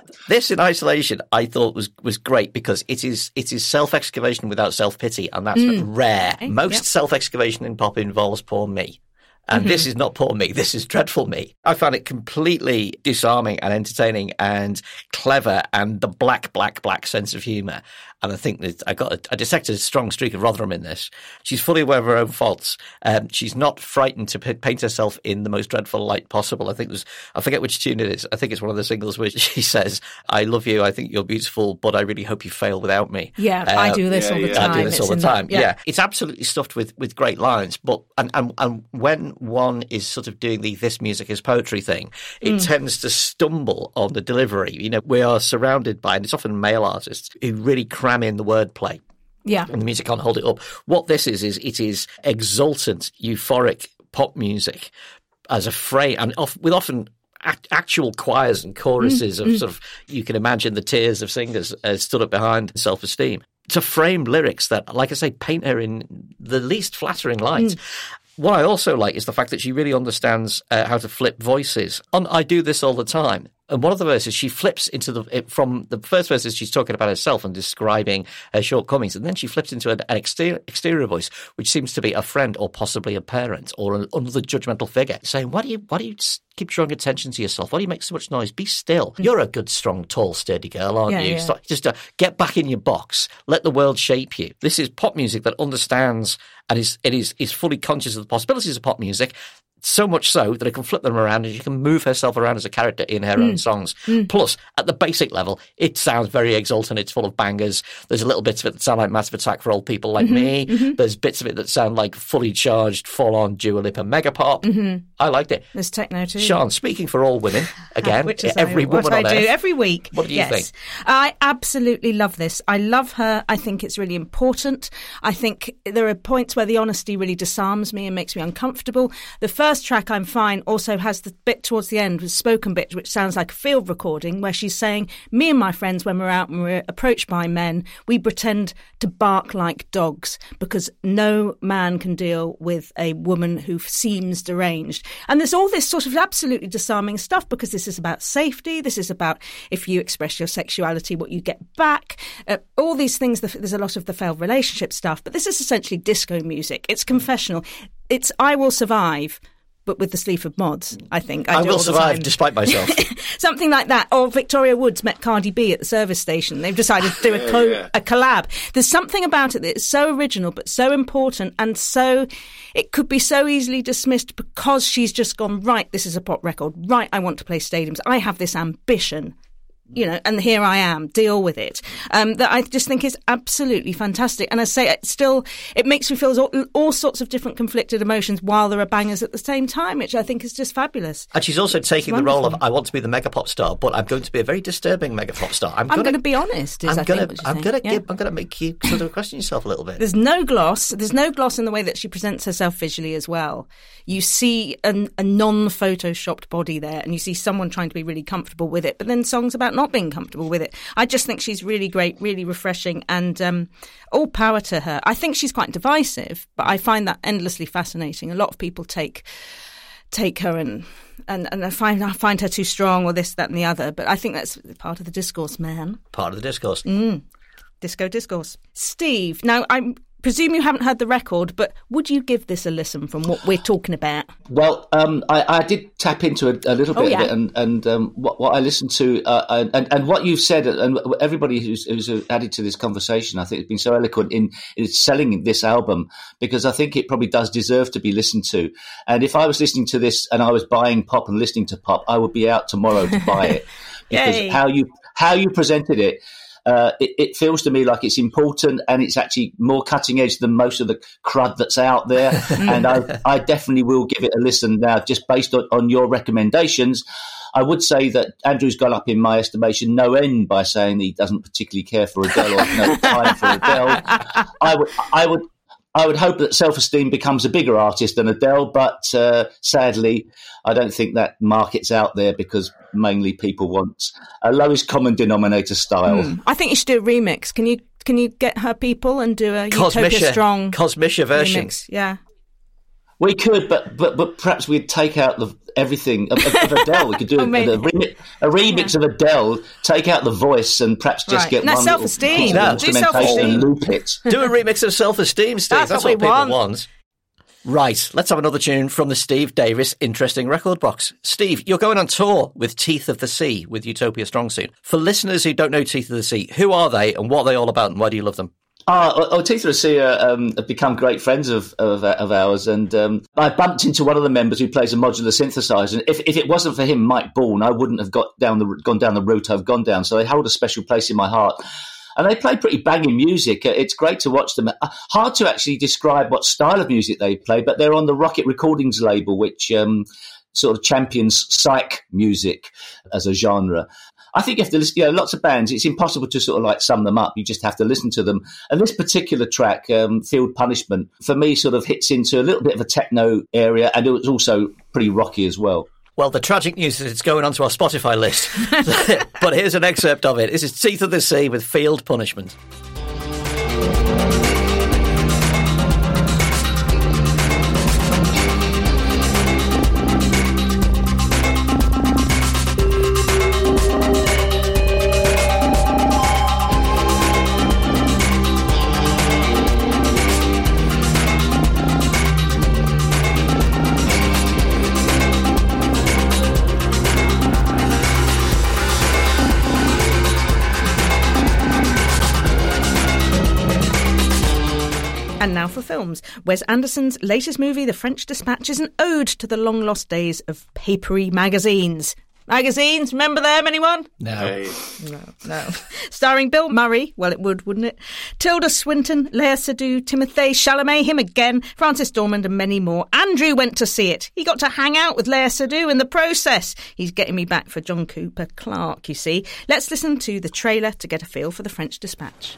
I thought was great because it is self-excavation without self-pity, and that's rare. Most self-excavation in pop involves poor me. And this is not poor me. This is dreadful me. I found it completely disarming and entertaining and clever, and the black sense of humour. And I think that I detected a strong streak of Rotherham in this. She's fully aware of her own faults. She's not frightened to paint herself in the most dreadful light possible. I forget which tune it is. I think it's one of the singles where she says, "I love you. I think you're beautiful, but I really hope you fail without me." Yeah, I do this all the time. I do this all the time. Yeah, it's absolutely stuffed with great lines. But and when one is sort of doing this music is poetry thing, it tends to stumble on the delivery. You know, we are surrounded by, and it's often male artists who really cram in the wordplay. Yeah. And the music can't hold it up. What this is it is exultant, euphoric pop music as a phrase, and with often actual choirs and choruses of sort of, you can imagine the tears of singers stood up behind self-esteem. To frame lyrics that, like I say, paint her in the least flattering light. What I also like is the fact that she really understands how to flip voices. I do this all the time. And one of the verses, she flips from the first verse is she's talking about herself and describing her shortcomings. And then she flips into an exterior voice, which seems to be a friend or possibly a parent or another judgmental figure, saying, why do you keep drawing attention to yourself? Why do you make so much noise? Be still. You're a good, strong, tall, sturdy girl, aren't you? Yeah. Just get back in your box. Let the world shape you. This is pop music that understands and is fully conscious of the possibilities of pop music. So much so that it can flip them around and she can move herself around as a character in her own songs. Plus, at the basic level, it sounds very exultant. It's full of bangers. There's a little bits of it that sound like Massive Attack for old people like me. There's bits of it that sound like fully charged, full-on Dua Lipa megapop. I liked it. There's techno too. Sean, speaking for all women, again, which is every woman what on I earth. do every week. What do you think? I absolutely love this. I love her. I think it's really important. I think there are points where the honesty really disarms me and makes me uncomfortable. The first track, I'm Fine, also has the bit towards the end, with spoken bit, which sounds like a field recording, where she's saying, me and my friends, when we're out and we're approached by men, we pretend to bark like dogs because no man can deal with a woman who seems deranged. And there's all this sort of absolutely disarming stuff, because this is about safety. This is about, if you express your sexuality, what you get back. All these things, there's a lot of the failed relationship stuff, but this is essentially disco music. It's confessional. It's I Will Survive, but with the sleeve of mods, I think. I will survive despite myself. Something like that. Or Victoria Woods met Cardi B at the service station. They've decided to do a collab. There's something about it that is so original but so important, and so it could be so easily dismissed because she's just gone, right, this is a pop record. Right, I want to play stadiums. I have this ambition. You know, and here I am, deal with it. That I just think is absolutely fantastic. And I say, it makes me feel all sorts of different conflicted emotions while there are bangers at the same time, which I think is just fabulous. And she's also taking the role of, I want to be the mega pop star, but I'm going to be a very disturbing mega pop star. I'm going to be honest. I'm going to make you sort of question yourself a little bit. There's no gloss. There's no gloss in the way that she presents herself visually as well. You see a non-photoshopped body there, and you see someone trying to be really comfortable with it, but then songs about not being comfortable with it. I just think she's really great, really refreshing, and all power to her. I think she's quite divisive, but I find that endlessly fascinating. A lot of people take her and I find her too strong, or this, that, and the other. But I think that's part of the discourse, man. Part of the discourse. Disco discourse. Steve, now I presume you haven't heard the record, but would you give this a listen from what we're talking about? Well, I did tap into a little bit of it, and what I listened to, and what you've said, and everybody who's added to this conversation, I think has been so eloquent in selling this album, because I think it probably does deserve to be listened to. And if I was listening to this and I was buying pop and listening to pop, I would be out tomorrow to buy it, because how you presented it. it feels to me like it's important, and it's actually more cutting edge than most of the crud that's out there. And I definitely will give it a listen now, just based on your recommendations. I would say that Andrew's gone up in my estimation no end by saying he doesn't particularly care for Adele or no time for Adele. I would hope that Self-Esteem becomes a bigger artist than Adele, but sadly, I don't think that market's out there because mainly people want a lowest common denominator style. I think you should do a remix. Can you get her people and do a Utopia Strong Cosmisha version? Remix? Yeah. We could, but perhaps we'd take out everything of Adele. We could do a remix of Adele, take out the voice, and perhaps just get one Self-Esteem. Do Self-Esteem and loop it. Do a remix of Self-Esteem, Steve. That's what people want. Right, let's have another tune from the Steve Davis Interesting Record Box. Steve, you're going on tour with Teeth of the Sea with Utopia Strong soon. For listeners who don't know Teeth of the Sea, who are they and what are they all about and why do you love them? Teeth of the Sea have become great friends of ours, and I bumped into one of the members who plays a modular synthesizer. And if it wasn't for him, Mike Bourne, I wouldn't have gone down the route I've gone down. So they hold a special place in my heart. And they play pretty banging music. It's great to watch them. Hard to actually describe what style of music they play, but they're on the Rocket Recordings label, which sort of champions psych music as a genre. I think you have to listen, lots of bands, it's impossible to sort of like sum them up. You just have to listen to them. And this particular track, Field Punishment, for me sort of hits into a little bit of a techno area, and it was also pretty rocky as well. Well, the tragic news is it's going onto our Spotify list. But here's an excerpt of it. This is Teeth of the Sea with Field Punishment. And now for films. Wes Anderson's latest movie, The French Dispatch, is an ode to the long-lost days of papery magazines. Magazines, remember them, anyone? No. No. Starring Bill Murray, well, it would, wouldn't it? Tilda Swinton, Léa Seydoux, Timothée Chalamet, him again, Francis Dormand and many more. Andrew went to see it. He got to hang out with Léa Seydoux in the process. He's getting me back for John Cooper Clarke, you see. Let's listen to the trailer to get a feel for The French Dispatch.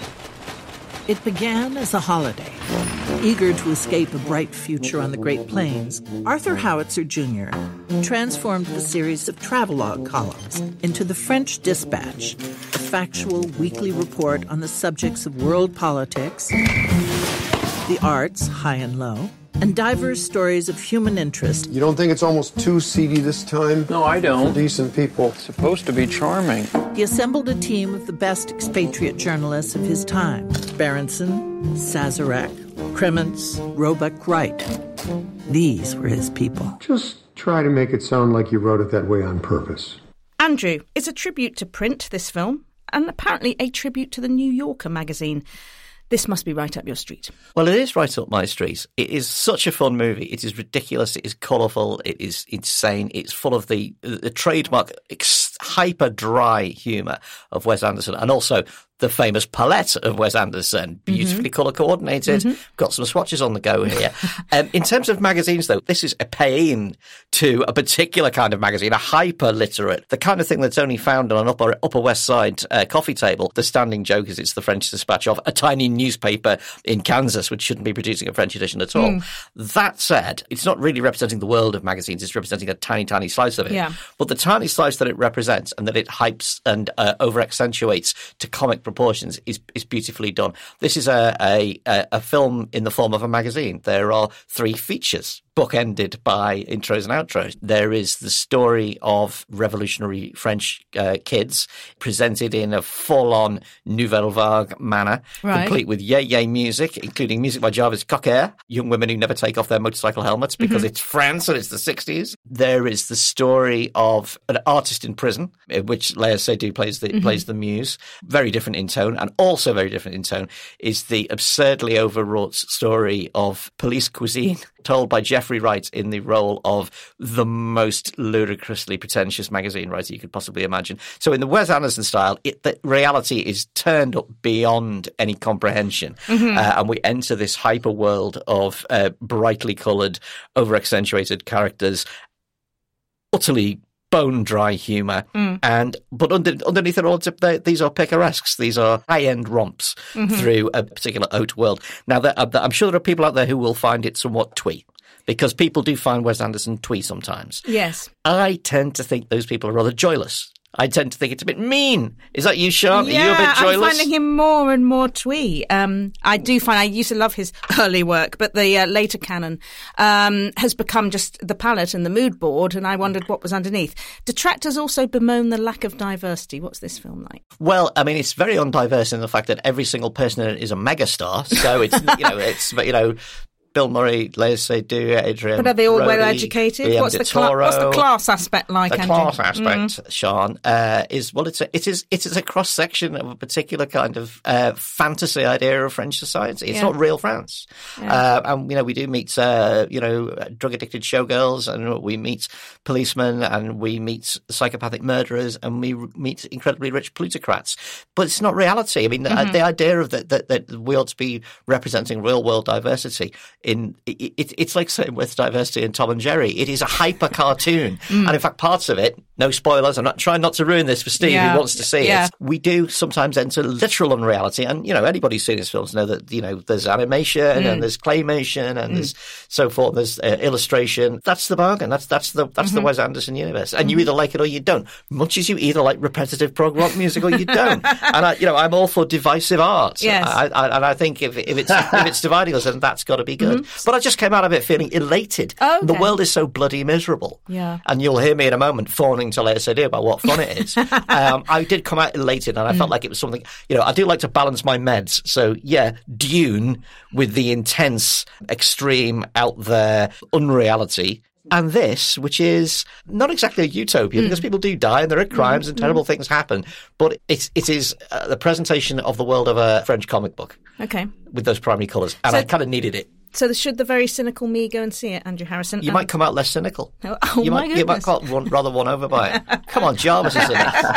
It began as a holiday. Eager to escape a bright future on the Great Plains, Arthur Howitzer Jr. transformed the series of travelogue columns into The French Dispatch, a factual weekly report on the subjects of world politics, the arts, high and low, and diverse stories of human interest. You don't think it's almost too seedy this time? No, I don't. For decent people. It's supposed to be charming. He assembled a team of the best expatriate journalists of his time: Berenson, Sazerac, Kremens, Roebuck Wright. These were his people. Just try to make it sound like you wrote it that way on purpose. Andrew, it's a tribute to print, this film, and apparently a tribute to the New Yorker magazine. This must be right up your street. Well, it is right up my street. It is such a fun movie. It is ridiculous. It is colourful. It is insane. It's full of the trademark hyper dry humour of Wes Anderson, and also the famous palette of Wes Anderson, beautifully colour coordinated. Got some swatches on the go here. In terms of magazines, though, this is a pain to a particular kind of magazine, a hyper literate, the kind of thing that's only found on an upper West Side coffee table. The standing joke is it's the French Dispatch of a tiny newspaper in Kansas, which shouldn't be producing a French edition at all. That said, it's not really representing the world of magazines. It's representing a tiny, tiny slice of it. Yeah. But the tiny slice that it represents and that it hypes and over accentuates to comic proportions is beautifully done. This is a film in the form of a magazine. There are 3 features, bookended by intros and outros. There is the story of revolutionary French kids presented in a full-on Nouvelle Vague manner, complete with yay music, including music by Jarvis Cocker, young women who never take off their motorcycle helmets because it's France and it's the 60s. There is the story of an artist in prison, in which Léa Seydoux plays the muse. Very different in tone, and also very different in tone is the absurdly overwrought story of police cuisine told by Jeffrey Wright in the role of the most ludicrously pretentious magazine writer you could possibly imagine. So in the Wes Anderson style, the reality is turned up beyond any comprehension. And we enter this hyper world of brightly coloured, over-accentuated characters, utterly bone-dry humour, but underneath it all, these are picaresques. These are high-end romps through a particular haute world. Now, I'm sure there are people out there who will find it somewhat twee, because people do find Wes Anderson twee sometimes. Yes. I tend to think those people are rather joyless. I tend to think it's a bit mean. Is that you, Sean? Yeah, are you a bit joyless? I'm finding him more and more twee. I used to love his early work, but the later canon has become just the palette and the mood board, and I wondered what was underneath. Detractors also bemoan the lack of diversity. What's this film like? Well, I mean, it's very undiverse in the fact that every single person in it is a megastar. So it's, Bill Murray, Lea Seydoux, Adrian But are they all Brody, well-educated? What's the class aspect like, The Andrew? class aspect, Sean, it is a cross-section of a particular kind of fantasy idea of French society. It's not real France. Yeah. And, we do meet, drug-addicted showgirls, and we meet policemen, and we meet psychopathic murderers, and we meet incredibly rich plutocrats. But it's not reality. I mean, the idea of that we ought to be representing real-world diversity it's like saying with diversity in Tom and Jerry. It is a hyper cartoon. And in fact, parts of it, no spoilers, I'm not trying not to ruin this for Steve who wants to see it. We do sometimes enter literal unreality. And, anybody who's seen these films know that, there's animation and there's claymation and there's so forth. There's illustration. That's the bargain. That's the Wes Anderson universe. And you either like it or you don't. Much as you either like repetitive prog rock music or you don't. And I'm all for divisive art. Yes. And I think if it's dividing us, then that's got to be good. But I just came out of it feeling elated. Oh, okay. The world is so bloody miserable. Yeah. And you'll hear me in a moment fawning to Lea Seydoux about what fun it is. I did come out elated, and I felt like it was something, I do like to balance my meds. So, Dune with the intense, extreme, out there unreality. And this, which is not exactly a utopia, because people do die and there are crimes and terrible things happen, but it is the presentation of the world of a French comic book. Okay. With those primary colours. And I kind of needed it. So should the very cynical me go and see it, Andrew Harrison? You might come out less cynical. Oh, you my goodness. You might rather won over by it. Come on, Jarvis is in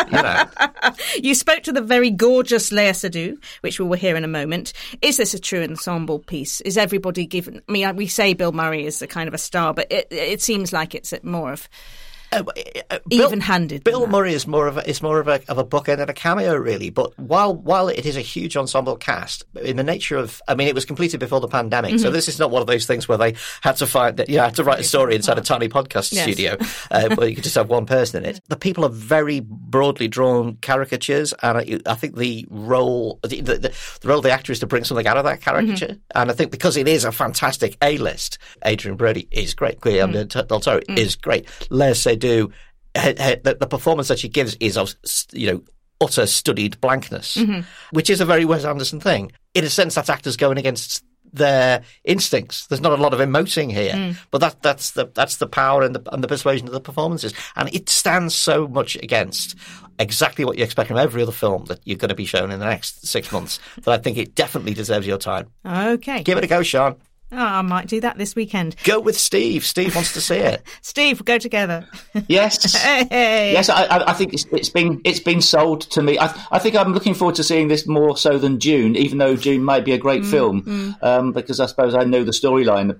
it. You spoke to the very gorgeous Lea Seydoux, which we will hear in a moment. Is this a true ensemble piece? Is everybody given... I mean, we say Bill Murray is a kind of a star, but it seems like it's more of... even-handed. Bill Murray is more of a bookend and a cameo, really. But while it is a huge ensemble cast, in the nature of, it was completed before the pandemic, so this is not one of those things where they had to had to write a story inside a tiny podcast studio where you could just have one person in it. The people are very broadly drawn caricatures, and I think the role of the actor is to bring something out of that caricature. And I think because it is a fantastic A-list, Adrian Brody is great, Guillermo del Toro is great, Lea Seydoux, the performance that she gives is of, utter studied blankness, which is a very Wes Anderson thing. In a sense, that's actors going against their instincts. There's not a lot of emoting here, but that's the power and the persuasion of the performances, and it stands so much against exactly what you expect from every other film that you're going to be shown in the next 6 months. That I think it definitely deserves your time. Okay, give it a go, Sean. Oh, I might do that this weekend. Go with Steve. Steve wants to see it. Steve, we'll go together. Yes. Hey. Yes, I think it's been sold to me. I think I'm looking forward to seeing this more so than Dune, even though Dune might be a great film, because I suppose I know the storyline.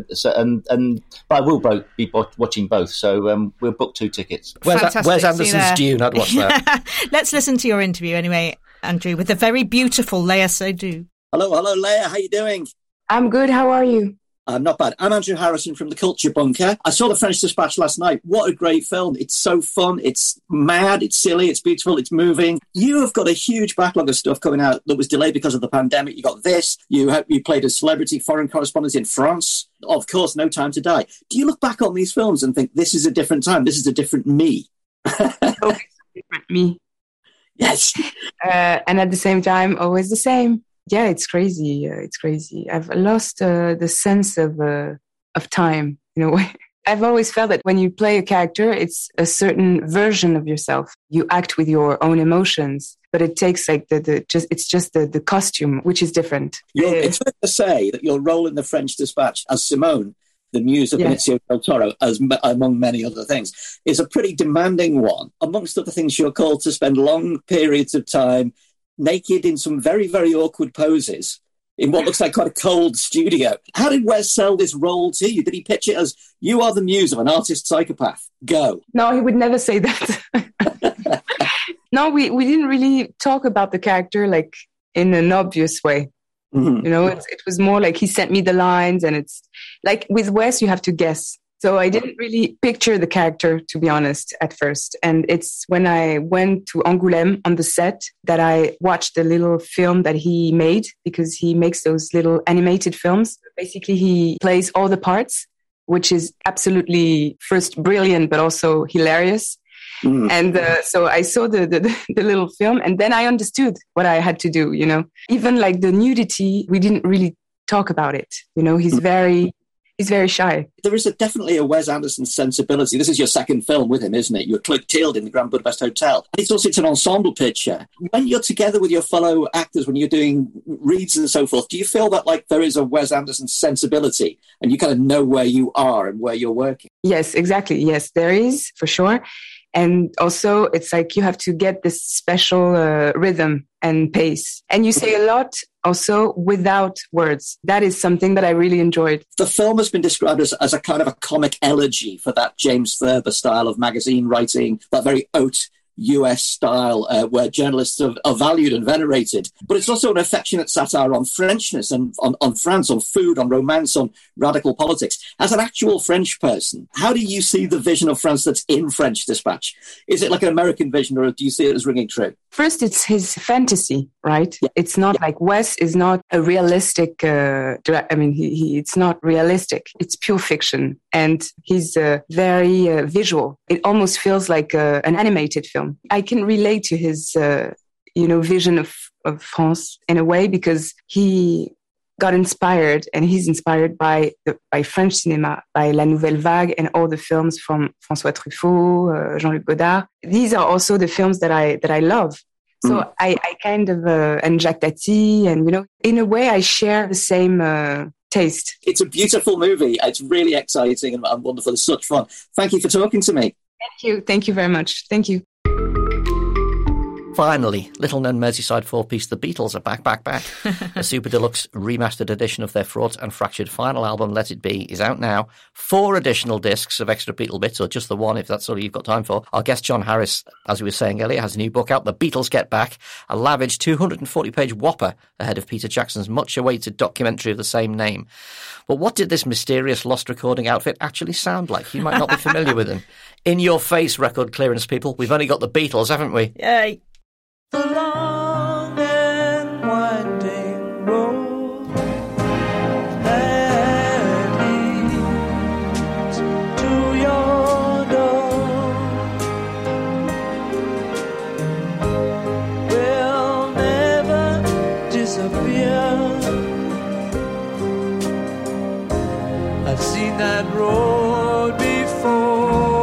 But I will be watching both. So we'll book 2 tickets. Where's Anderson's Dune? I'd watch that. Let's listen to your interview anyway, Andrew, with the very beautiful Lea Seydoux. Hello, Lea. How you doing? I'm good. How are you? I'm not bad. I'm Andrew Harrison from The Culture Bunker. I saw The French Dispatch last night. What a great film. It's so fun. It's mad. It's silly. It's beautiful. It's moving. You have got a huge backlog of stuff coming out that was delayed because of the pandemic. You got this. You played a celebrity foreign correspondent in France. Of course, No Time to Die. Do you look back on these films and think, this is a different time? This is a different me? Always a different me. Yes. And at the same time, always the same. Yeah, it's crazy. It's crazy. I've lost the sense of time in a way. I've always felt that when you play a character, it's a certain version of yourself. You act with your own emotions, but it takes like it's just the costume, which is different. It's fair to say that your role in The French Dispatch as Simone the muse of Benicio del Toro, among many other things, is a pretty demanding one. Amongst other things, you're called to spend long periods of time naked in some very, very awkward poses in what looks like quite a cold studio. How did Wes sell this role to you? Did he pitch it as, you are the muse of an artist psychopath? Go. No, he would never say that. No, we didn't really talk about the character like in an obvious way. Mm-hmm. You know, it was more like he sent me the lines, and it's like with Wes, you have to guess. So I didn't really picture the character, to be honest, at first. And it's when I went to Angoulême on the set that I watched the little film that he made, because he makes those little animated films. Basically, he plays all the parts, which is absolutely first brilliant, but also hilarious. Mm. And so I saw the little film, and then I understood what I had to do, you know. Even like the nudity, we didn't really talk about it. You know, he's very shy. There is definitely a Wes Anderson sensibility. This is your second film with him, isn't it? You're Clotilde in the Grand Budapest Hotel. It's an ensemble picture. When you're together with your fellow actors, when you're doing reads and so forth, do you feel that like there is a Wes Anderson sensibility and you kind of know where you are and where you're working? Yes, exactly. Yes, there is, for sure. And also, it's like you have to get this special rhythm and pace. And you say a lot also without words. That is something that I really enjoyed. The film has been described as a kind of a comic elegy for that James Thurber style of magazine writing, that very haute US style where journalists are valued and venerated. But it's also an affectionate satire on Frenchness and on France, on food, on romance, on radical politics. As an actual French person, how do you see the vision of France that's in French Dispatch? Is it like an American vision, or do you see it as ringing true? First, it's his fantasy, right? Yeah. It's not like Wes is not a realistic, it's not realistic. It's pure fiction. And he's very visual. It almost feels like an animated film. I can relate to his, vision of France in a way, because he got inspired, and he's inspired by French cinema, by La Nouvelle Vague and all the films from François Truffaut, Jean-Luc Godard. These are also the films that I love. So I kind of, and Jacques Tati, and, you know, in a way I share the same taste. It's a beautiful movie. It's really exciting and wonderful. It's such fun. Thank you for talking to me. Thank you. Thank you very much. Thank you. Finally, little-known Merseyside four-piece The Beatles are back. A super deluxe remastered edition of their fraught and fractured final album, Let It Be, is out now. 4 additional discs of extra Beatle bits, or just the one if that's all you've got time for. Our guest John Harris, as we were saying earlier, has a new book out, The Beatles Get Back, a lavish 240-page whopper ahead of Peter Jackson's much-awaited documentary of the same name. But what did this mysterious lost recording outfit actually sound like? You might not be familiar with them. In your face, record clearance people. We've only got the Beatles, haven't we? Yay! The long and winding road that leads to your door will never disappear. I've seen that road before.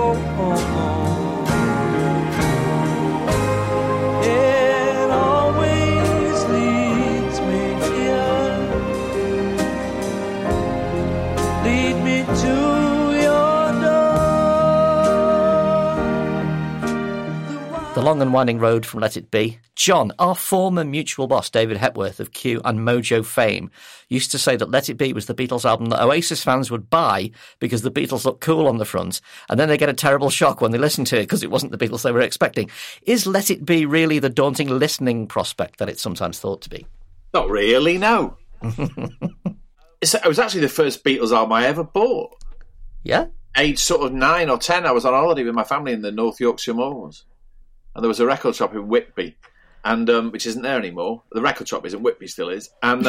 The long and winding road from Let It Be. John, our former mutual boss, David Hepworth of Q and Mojo fame, used to say that Let It Be was the Beatles album that Oasis fans would buy because the Beatles look cool on the front, and then they get a terrible shock when they listen to it because it wasn't the Beatles they were expecting. Is Let It Be really the daunting listening prospect that it's sometimes thought to be? Not really, no. It was actually the first Beatles album I ever bought. Yeah? Age sort of 9 or 10, I was on holiday with my family in the North Yorkshire Moors. And there was a record shop in Whitby, and which isn't there anymore. The record shop isn't, Whitby still is. And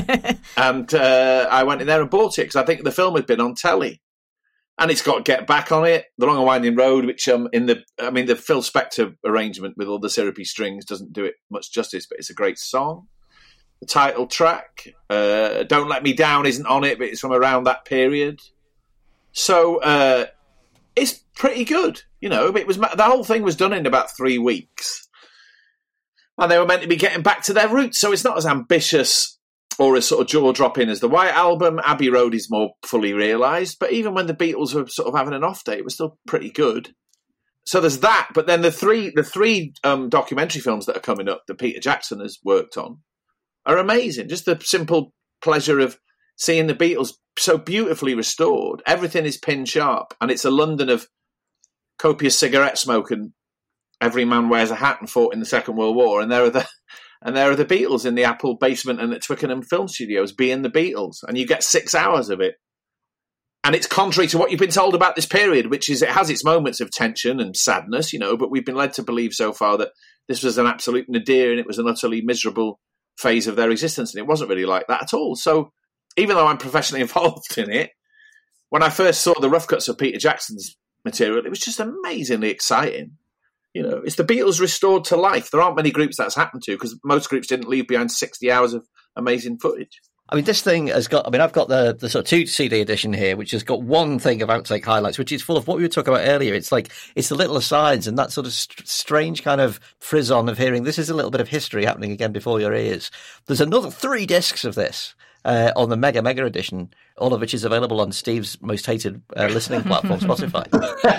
I went in there and bought it because I think the film had been on telly. And it's got Get Back on it, The Long and Winding Road, which the Phil Spector arrangement with all the syrupy strings doesn't do it much justice, but it's a great song. The title track, Don't Let Me Down, isn't on it, but it's from around that period. So it's pretty good. You know, the whole thing was done in about 3 weeks. And they were meant to be getting back to their roots. So it's not as ambitious or as sort of jaw-dropping as the White Album. Abbey Road is more fully realised, but even when the Beatles were sort of having an off day, it was still pretty good. So there's that, but then the three documentary films that are coming up that Peter Jackson has worked on are amazing. Just the simple pleasure of seeing the Beatles so beautifully restored. Everything is pin sharp, and it's a London of copious cigarette smoke, and every man wears a hat and fought in the Second World War, and there are the Beatles in the Apple basement and at Twickenham Film Studios being the Beatles, and you get 6 hours of it. And it's contrary to what you've been told about this period, which is it has its moments of tension and sadness, but we've been led to believe so far that this was an absolute nadir and it was an utterly miserable phase of their existence, and it wasn't really like that at all. So even though I'm professionally involved in it, when I first saw the rough cuts of Peter Jackson's material, it was just amazingly exciting. It's the Beatles restored to life. There aren't many groups that's happened to, because most groups didn't leave behind 60 hours of amazing footage. I mean, this thing has got, I've got the sort of 2 CD edition here, which has got one thing of outtake highlights, which is full of what we were talking about earlier. It's the little asides and that sort of strange kind of frisson of hearing this is a little bit of history happening again before your ears. There's another 3 discs of this on the Mega edition, all of which is available on Steve's most hated listening platform, Spotify.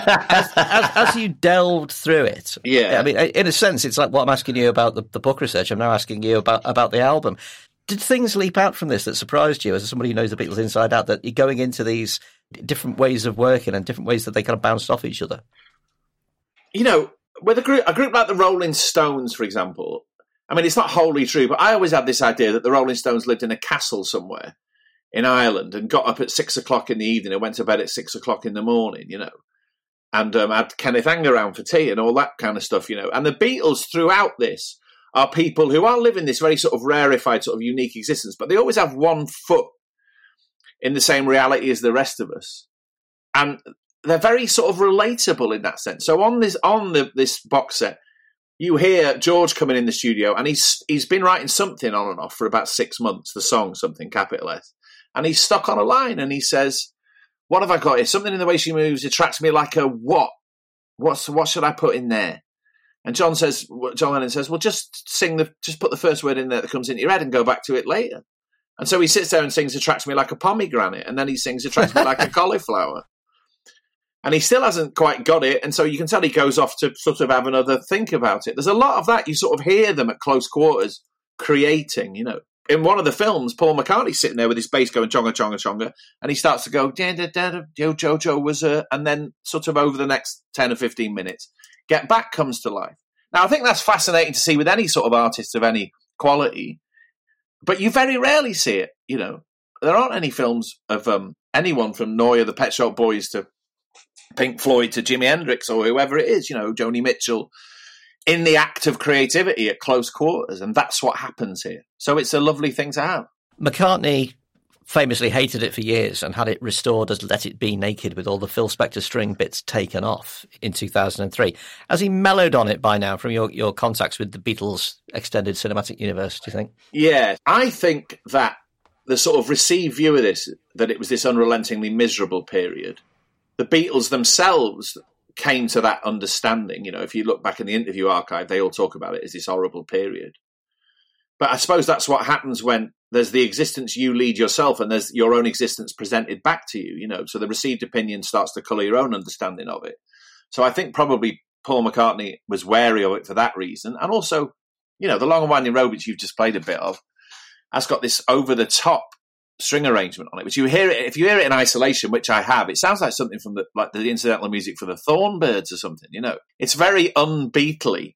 As you delved through it, yeah. I mean, in a sense, it's like what I'm asking you about the book research. I'm now asking you about the album. Did things leap out from this that surprised you, as somebody who knows the Beatles inside out, that you're going into these different ways of working and different ways that they kind of bounced off each other? With a group like the Rolling Stones, for example, I mean, it's not wholly true, but I always had this idea that the Rolling Stones lived in a castle somewhere in Ireland and got up at 6 o'clock in the evening and went to bed at 6 o'clock in the morning, and had Kenneth Anger around for tea and all that kind of stuff, And the Beatles throughout this are people who are living this very sort of rarefied, sort of unique existence, but they always have one foot in the same reality as the rest of us. And they're very sort of relatable in that sense. So on this box set, you hear George coming in the studio, and he's been writing something on and off for about 6 months, the song, something, capital S. And he's stuck on a line, and he says, what have I got here? Something in the way she moves attracts me like a what? What should I put in there? And John Lennon says, well, just put the first word in there that comes into your head and go back to it later. And so he sits there and sings attracts me like a pomegranate, and then he sings attracts me like a cauliflower. And he still hasn't quite got it, and so you can tell he goes off to sort of have another think about it. There's a lot of that. You sort of hear them at close quarters creating, In one of the films, Paul McCartney's sitting there with his bass going chonga, chonga, chonga, and he starts to go, Jojo was and then sort of over the next 10 or 15 minutes, Get Back comes to life. Now, I think that's fascinating to see with any sort of artist of any quality, but you very rarely see it, There aren't any films of anyone from Noy or the Pet Shop Boys to Pink Floyd to Jimi Hendrix or whoever it is, Joni Mitchell, in the act of creativity at close quarters, and that's what happens here. So it's a lovely thing to have. McCartney famously hated it for years and had it restored as Let It Be Naked with all the Phil Spector string bits taken off in 2003. Has he mellowed on it by now from your contacts with the Beatles extended cinematic universe, do you think? Yeah, I think that the sort of received view of this, that it was this unrelentingly miserable period, the Beatles themselves came to that understanding. If you look back in the interview archive, they all talk about it as this horrible period. But I suppose that's what happens when there's the existence you lead yourself and there's your own existence presented back to you, So the received opinion starts to colour your own understanding of it. So I think probably Paul McCartney was wary of it for that reason. And also, the Long and Winding Road, which you've just played a bit of, has got this over-the-top string arrangement on it, which if you hear it in isolation, which I have, it sounds like something from the incidental music for the Thornbirds or something, It's very un-Beatley.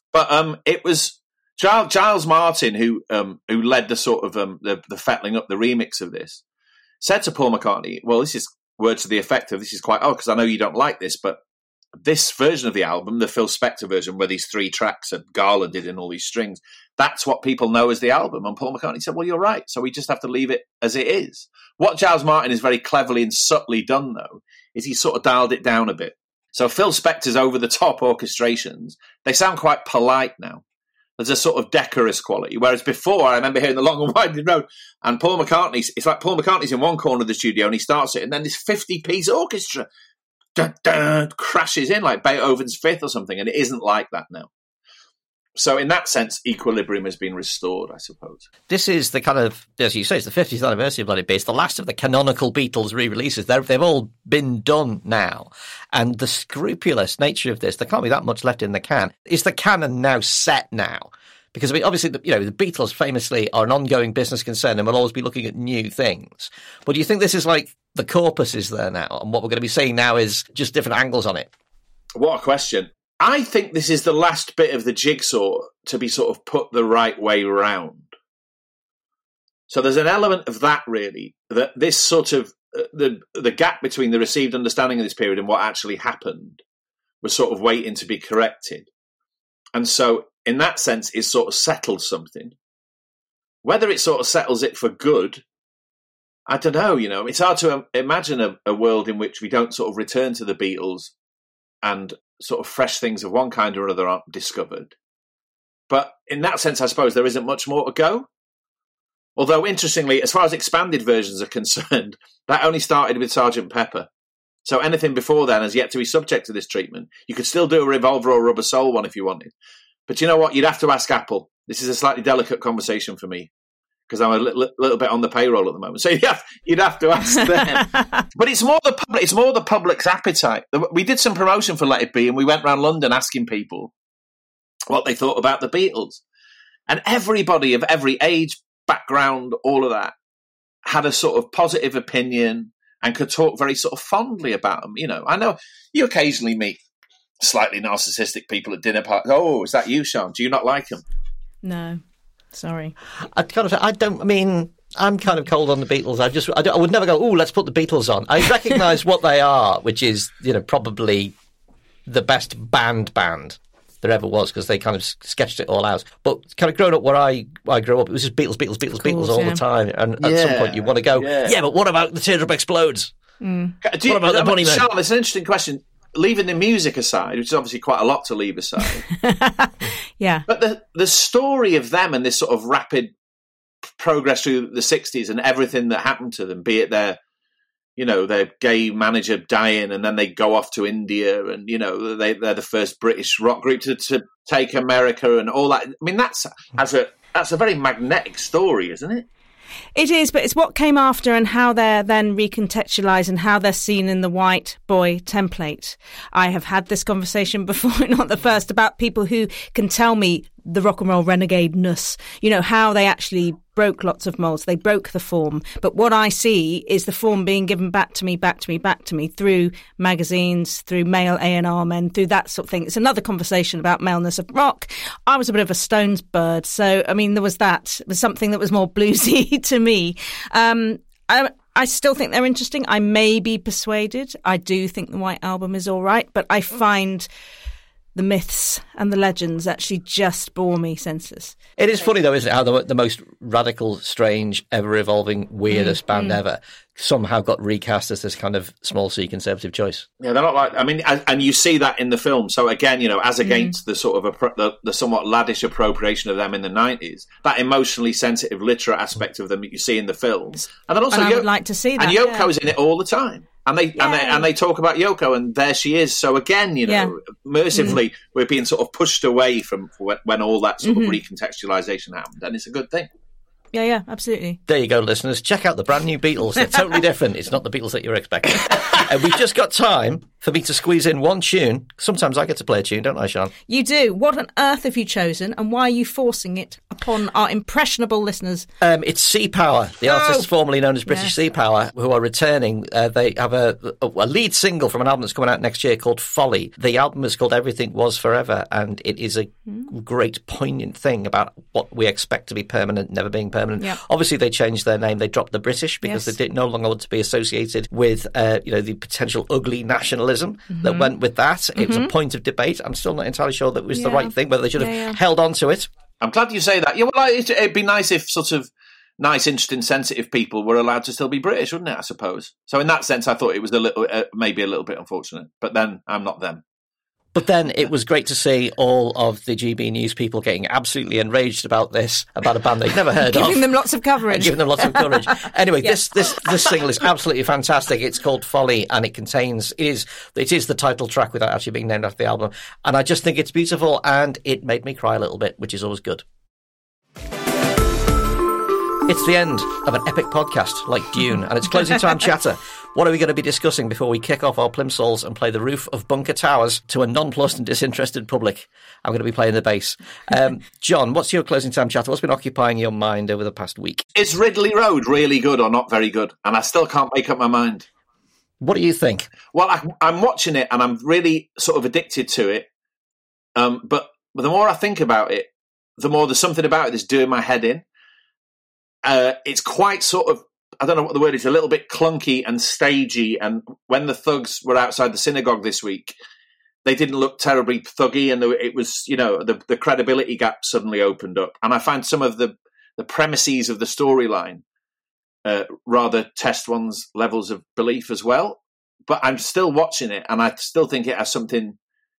But it was Giles Martin who led the sort of the fettling up the remix of this, said to Paul McCartney, well, this is words to the effect of, this is quite because I know you don't like this, but this version of the album, the Phil Spector version, where these 3 tracks and Garland did in all these strings, that's what people know as the album. And Paul McCartney said, well, you're right, so we just have to leave it as it is. What Giles Martin has very cleverly and subtly done, though, is he sort of dialed it down a bit. So Phil Spector's over-the-top orchestrations, they sound quite polite now. There's a sort of decorous quality. Whereas before, I remember hearing The Long and Winding Road, and Paul McCartney's, it's like Paul McCartney's in one corner of the studio and he starts it, and then this 50-piece orchestra crashes in like Beethoven's Fifth or something, and it isn't like that now. So in that sense, equilibrium has been restored, I suppose. This is the kind of, as you say, it's the 50th anniversary of Let It Be. It's the last of the canonical Beatles re-releases. They've all been done now. And the scrupulous nature of this, there can't be that much left in the can. Is the canon now set now? Because, I mean, obviously, the Beatles famously are an ongoing business concern and will always be looking at new things. But do you think this is like the corpus is there now? And what we're going to be seeing now is just different angles on it? What a question. I think this is the last bit of the jigsaw to be sort of put the right way round. So there's an element of that, really, that this sort of, the gap between the received understanding of this period and what actually happened was sort of waiting to be corrected. And so, in that sense, it sort of settled something. Whether it sort of settles it for good, I don't know, It's hard to imagine a world in which we don't sort of return to the Beatles and sort of fresh things of one kind or another aren't discovered. But in that sense, I suppose there isn't much more to go. Although, interestingly, as far as expanded versions are concerned, that only started with Sgt. Pepper. So anything before then has yet to be subject to this treatment. You could still do a Revolver or Rubber Soul one if you wanted. But you know what? You'd have to ask Apple. This is a slightly delicate conversation for me because I'm a little bit on the payroll at the moment. So you'd have to ask them. But it's more the public's appetite. We did some promotion for Let It Be, and we went around London asking people what they thought about the Beatles, and everybody of every age, background, all of that, had a sort of positive opinion and could talk very sort of fondly about them. I know you occasionally meet slightly narcissistic people at dinner parties. Oh, is that you, Sean? Do you not like them? No, sorry. I'm kind of cold on the Beatles. I would never go, let's put the Beatles on. I recognise what they are, which is, probably the best band there ever was, because they kind of sketched it all out. But kind of growing up where I grew up, it was just Beatles all the time. And at some point you want to go, but what about The Teardrop Explodes? What about the Bunny Man? Sean, it's an interesting question. Leaving the music aside, which is obviously quite a lot to leave aside. Yeah. But the story of them and this sort of rapid progress through the 60s and everything that happened to them, be it their gay manager dying and then they go off to India and, they're the first British rock group to take America and all that. I mean, that's a very magnetic story, isn't it? It is, but it's what came after and how they're then recontextualised and how they're seen in the white boy template. I have had this conversation before, not the first, about people who can tell me the rock and roll renegade-ness, how they actually broke lots of molds. They broke the form. But what I see is the form being given back to me through magazines, through male A&R men, through that sort of thing. It's another conversation about maleness of rock. I was a bit of a Stones bird. So, I mean, there was that. It was something that was more bluesy to me. I still think they're interesting. I may be persuaded. I do think the White Album is all right, but I find the myths and the legends actually just bore me senseless. It is funny, though, isn't it, how the most radical, strange, ever-evolving, weirdest band ever somehow got recast as this kind of small C conservative choice. Yeah, they're not like... I mean, and you see that in the film. So again, as against the sort of the somewhat laddish appropriation of them in the 90s, that emotionally sensitive, literate aspect of them that you see in the films. And then also, I would like to see that. And Yoko's in it all the time. And they talk about Yoko, and there she is. So again, mercifully, we're being sort of pushed away from when all that sort of recontextualization happened, and it's a good thing. Yeah, absolutely. There you go, listeners. Check out the brand new Beatles. They're totally different. It's not the Beatles that you're expecting. We've just got time for me to squeeze in one tune. Sometimes I get to play a tune, don't I, Sean? You do. What on earth have you chosen, and why are you forcing it upon our impressionable listeners? It's Sea Power, the artists formerly known as British Sea Power, who are returning. They have a lead single from an album that's coming out next year called Folly. The album is called Everything Was Forever, and it is a great, poignant thing about what we expect to be permanent, never being permanent. Yep. Obviously, they changed their name. They dropped the British because they no longer want to be associated with, the potential ugly nationalism that went with that. It was a point of debate. I'm still not entirely sure that was the right thing, whether they should have held on to it. I'm glad you say that. Yeah, well, it'd be nice if sort of nice, interesting, sensitive people were allowed to still be British, wouldn't it, I suppose? So in that sense, I thought it was maybe a little bit unfortunate. But then I'm not them. But then it was great to see all of the GB News people getting absolutely enraged about this, about a band they'd never heard of. Giving them lots of coverage. Giving them lots of coverage. Anyway, this single is absolutely fantastic. It's called Folly, and it is the title track without actually being named after the album. And I just think it's beautiful, and it made me cry a little bit, which is always good. It's the end of an epic podcast like Dune, and it's closing time chatter. What are we going to be discussing before we kick off our plimsolls and play the roof of Bunker Towers to a nonplussed and disinterested public? I'm going to be playing the bass. John, what's your closing time chatter? What's been occupying your mind over the past week? Is Ridley Road really good or not very good? And I still can't make up my mind. What do you think? Well, I'm watching it and I'm really sort of addicted to it. But the more I think about it, the more there's something about it that's doing my head in. It's quite sort of, I don't know what the word is, a little bit clunky and stagey. And when the thugs were outside the synagogue this week, they didn't look terribly thuggy, and it was, the credibility gap suddenly opened up. And I find some of the premises of the storyline rather test one's levels of belief as well. But I'm still watching it, and I still think it has something.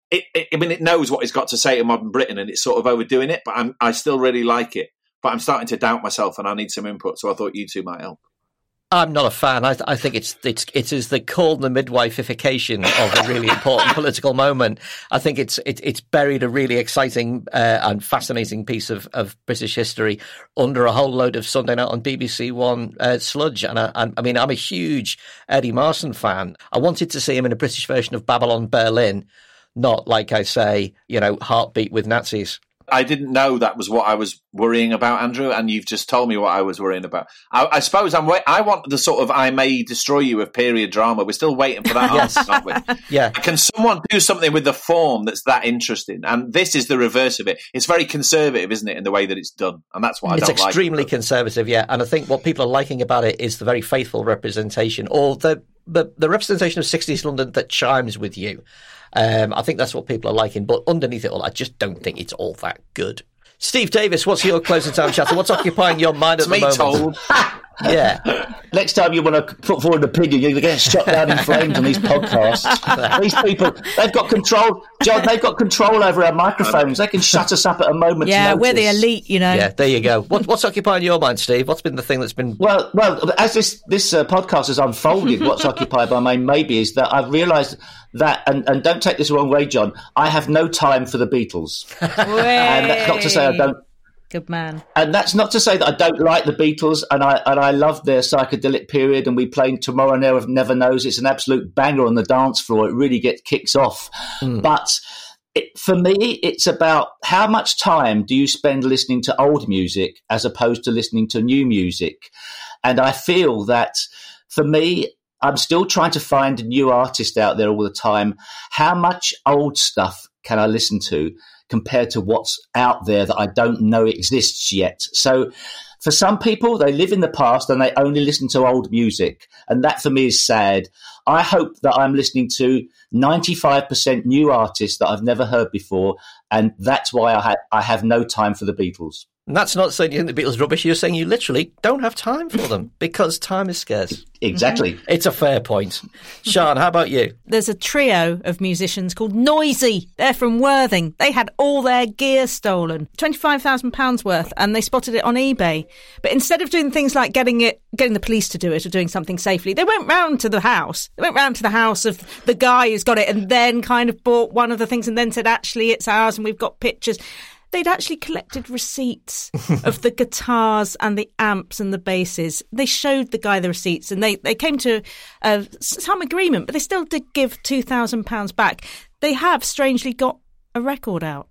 It knows what it's got to say to modern Britain, and it's sort of overdoing it. But I still really like it. But I'm starting to doubt myself, and I need some input. So I thought you two might help. I'm not a fan. I think it is the called the midwifeification of a really important political moment. I think it's buried a really exciting and fascinating piece of British history under a whole load of Sunday night on BBC One sludge. And I mean, I'm a huge Eddie Marsan fan. I wanted to see him in a British version of Babylon Berlin, not like I say, Heartbeat with Nazis. I didn't know that was what I was worrying about, Andrew, and you've just told me what I was worrying about. I suppose I want the sort of I May Destroy You of period drama. We're still waiting for that answer, aren't we? Yeah. Can someone do something with the form that's that interesting? And this is the reverse of it. It's very conservative, isn't it, in the way that it's done? And that's what I don't like. It's extremely conservative, yeah. And I think what people are liking about it is the very faithful representation, or the representation of 60s London that chimes with you. I think that's what people are liking, but underneath it all, I just don't think it's all that good. Steve Davis, what's your closing time chatter? What's occupying your mind at the moment? Told. Yeah. Next time you want to put forward an opinion, you're getting shot down in flames on these podcasts. These people, they've got control. John, they've got control over our microphones. They can shut us up at a moment's notice. We're the elite, Yeah, there you go. What's occupying your mind, Steve? What's been the thing that's been... Well, as this podcast has unfolded, what's occupied my mind maybe is that I've realised that, and don't take this the wrong way, John, I have no time for the Beatles. And that's not to say I don't... Good man. And that's not to say that I don't like the Beatles, and I love their psychedelic period, and we played Tomorrow Never Knows. It's an absolute banger on the dance floor. It really kicks off. But for me, it's about how much time do you spend listening to old music as opposed to listening to new music. And I feel that for me, I'm still trying to find a new artist out there all the time. How much old stuff can I listen to compared to what's out there that I don't know exists yet? So for some people, they live in the past and they only listen to old music. And that for me is sad. I hope that I'm listening to 95% new artists that I've never heard before. And that's why I have no time for the Beatles. And that's not saying you think the Beatles are rubbish. You're saying you literally don't have time for them because time is scarce. Exactly. It's a fair point. Sian, how about you? There's a trio of musicians called Noisy. They're from Worthing. They had all their gear stolen, £25,000 worth, and they spotted it on eBay. But instead of doing things like getting the police to do it or doing something safely, they went round to the house. They went round to the house of the guy who's got it and then kind of bought one of the things and then said, actually, it's ours and we've got pictures. They'd actually collected receipts of the guitars and the amps and the basses. They showed the guy the receipts and they came to some agreement, but they still did give £2,000 back. They have strangely got a record out.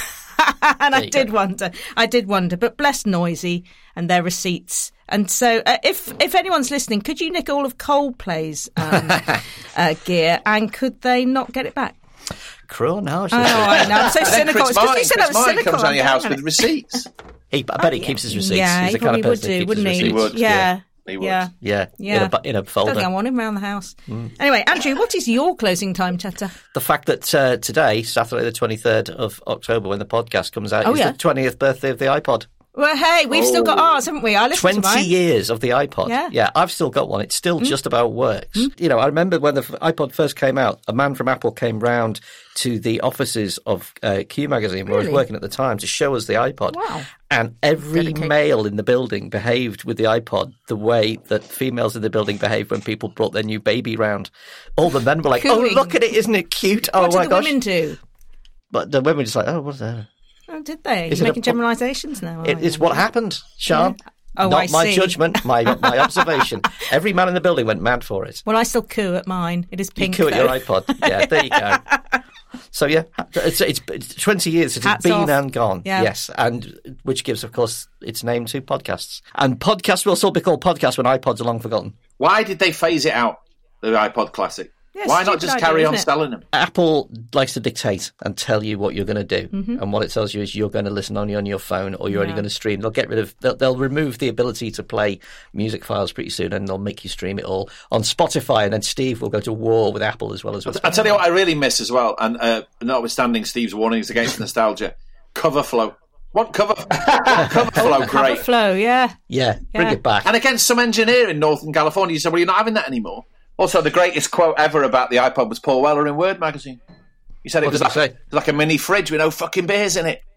And I did wonder, but bless Noisy and their receipts. And so if anyone's listening, could you nick all of Coldplay's gear and could they not get it back? Cruel now. I know. I'm so cynical. Chris Martin comes down your house with receipts. I bet he keeps his receipts. Yeah, he's the kind of person who keeps his receipts. He would. Yeah. He would. Yeah. In a folder. I don't think I want him around the house. Anyway, Andrew, what is your closing time chatter? The fact that today, Saturday the 23rd of October, when the podcast comes out, is the 20th birthday of the iPod. Well, hey, we've still got ours, haven't we? I listened to 20 mine. years of the iPod. Yeah. I've still got one. It still just about works. You know, I remember when the iPod first came out, a man from Apple came round to the offices of Q Magazine, where I was working at the time, to show us the iPod. Wow. And every male in the building behaved with the iPod the way that females in the building behaved when people brought their new baby round. All the men were like, Cooing. oh, look at it, isn't it cute? What Oh, my did the gosh. women do? But the women were just like, oh, what's that? Oh, did they? Is You're it making generalisations now. It's what happened, Sean. Yeah. Oh, Not I my see. judgment, my observation. Every man in the building went mad for it. Well, I still coo at mine. It is pink. You coo at though. your iPod. Yeah, there you go. So, yeah, it's 20 years since it's been off. and gone. Yeah. Yes, and which gives, of course, its name to podcasts. And podcasts will still be called podcasts when iPods are long forgotten. Why did they phase it out, the iPod Classic? Yeah, Why not stupid just idea, carry on isn't it? selling them? Apple likes to dictate and tell you what you're going to do. Mm-hmm. And what it tells you is you're going to listen only on your phone or you're only going to stream. They'll remove the ability to play music files pretty soon and they'll make you stream it all on Spotify. And then Steve will go to war with Apple as well as with I'll tell you what I really miss as well, and notwithstanding Steve's warnings against nostalgia, cover flow. What cover flow? Great. Cover flow, yeah. Yeah, bring it back. And against some engineer in Northern California, you said, well, you're not having that anymore. Also, the greatest quote ever about the iPod was Paul Weller in Word magazine. He said it was like a mini fridge with no fucking beers in it.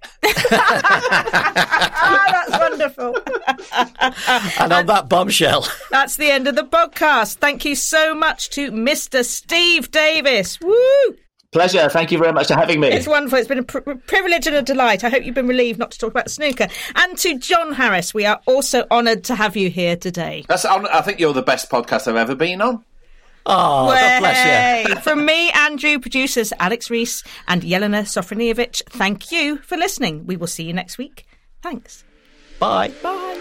That's wonderful. And on that bombshell. That's the end of the podcast. Thank you so much to Mr. Steve Davis. Woo! Pleasure. Thank you very much for having me. It's wonderful. It's been a privilege and a delight. I hope you've been relieved not to talk about snooker. And to John Harris, we are also honoured to have you here today. I think you're the best podcast I've ever been on. Oh, God bless you. From me, Andrew, producers Alex Rees and Yelena Sofronievich, thank you for listening. We will see you next week. Thanks. Bye. Bye.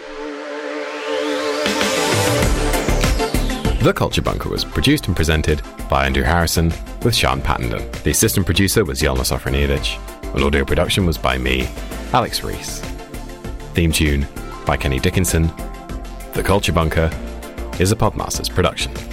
The Culture Bunker was produced and presented by Andrew Harrison with Sean Pattenden. The assistant producer was Yelena Sofronievich, and audio production was by me, Alex Rees. Theme tune by Kenny Dickinson. The Culture Bunker is a Podmasters production.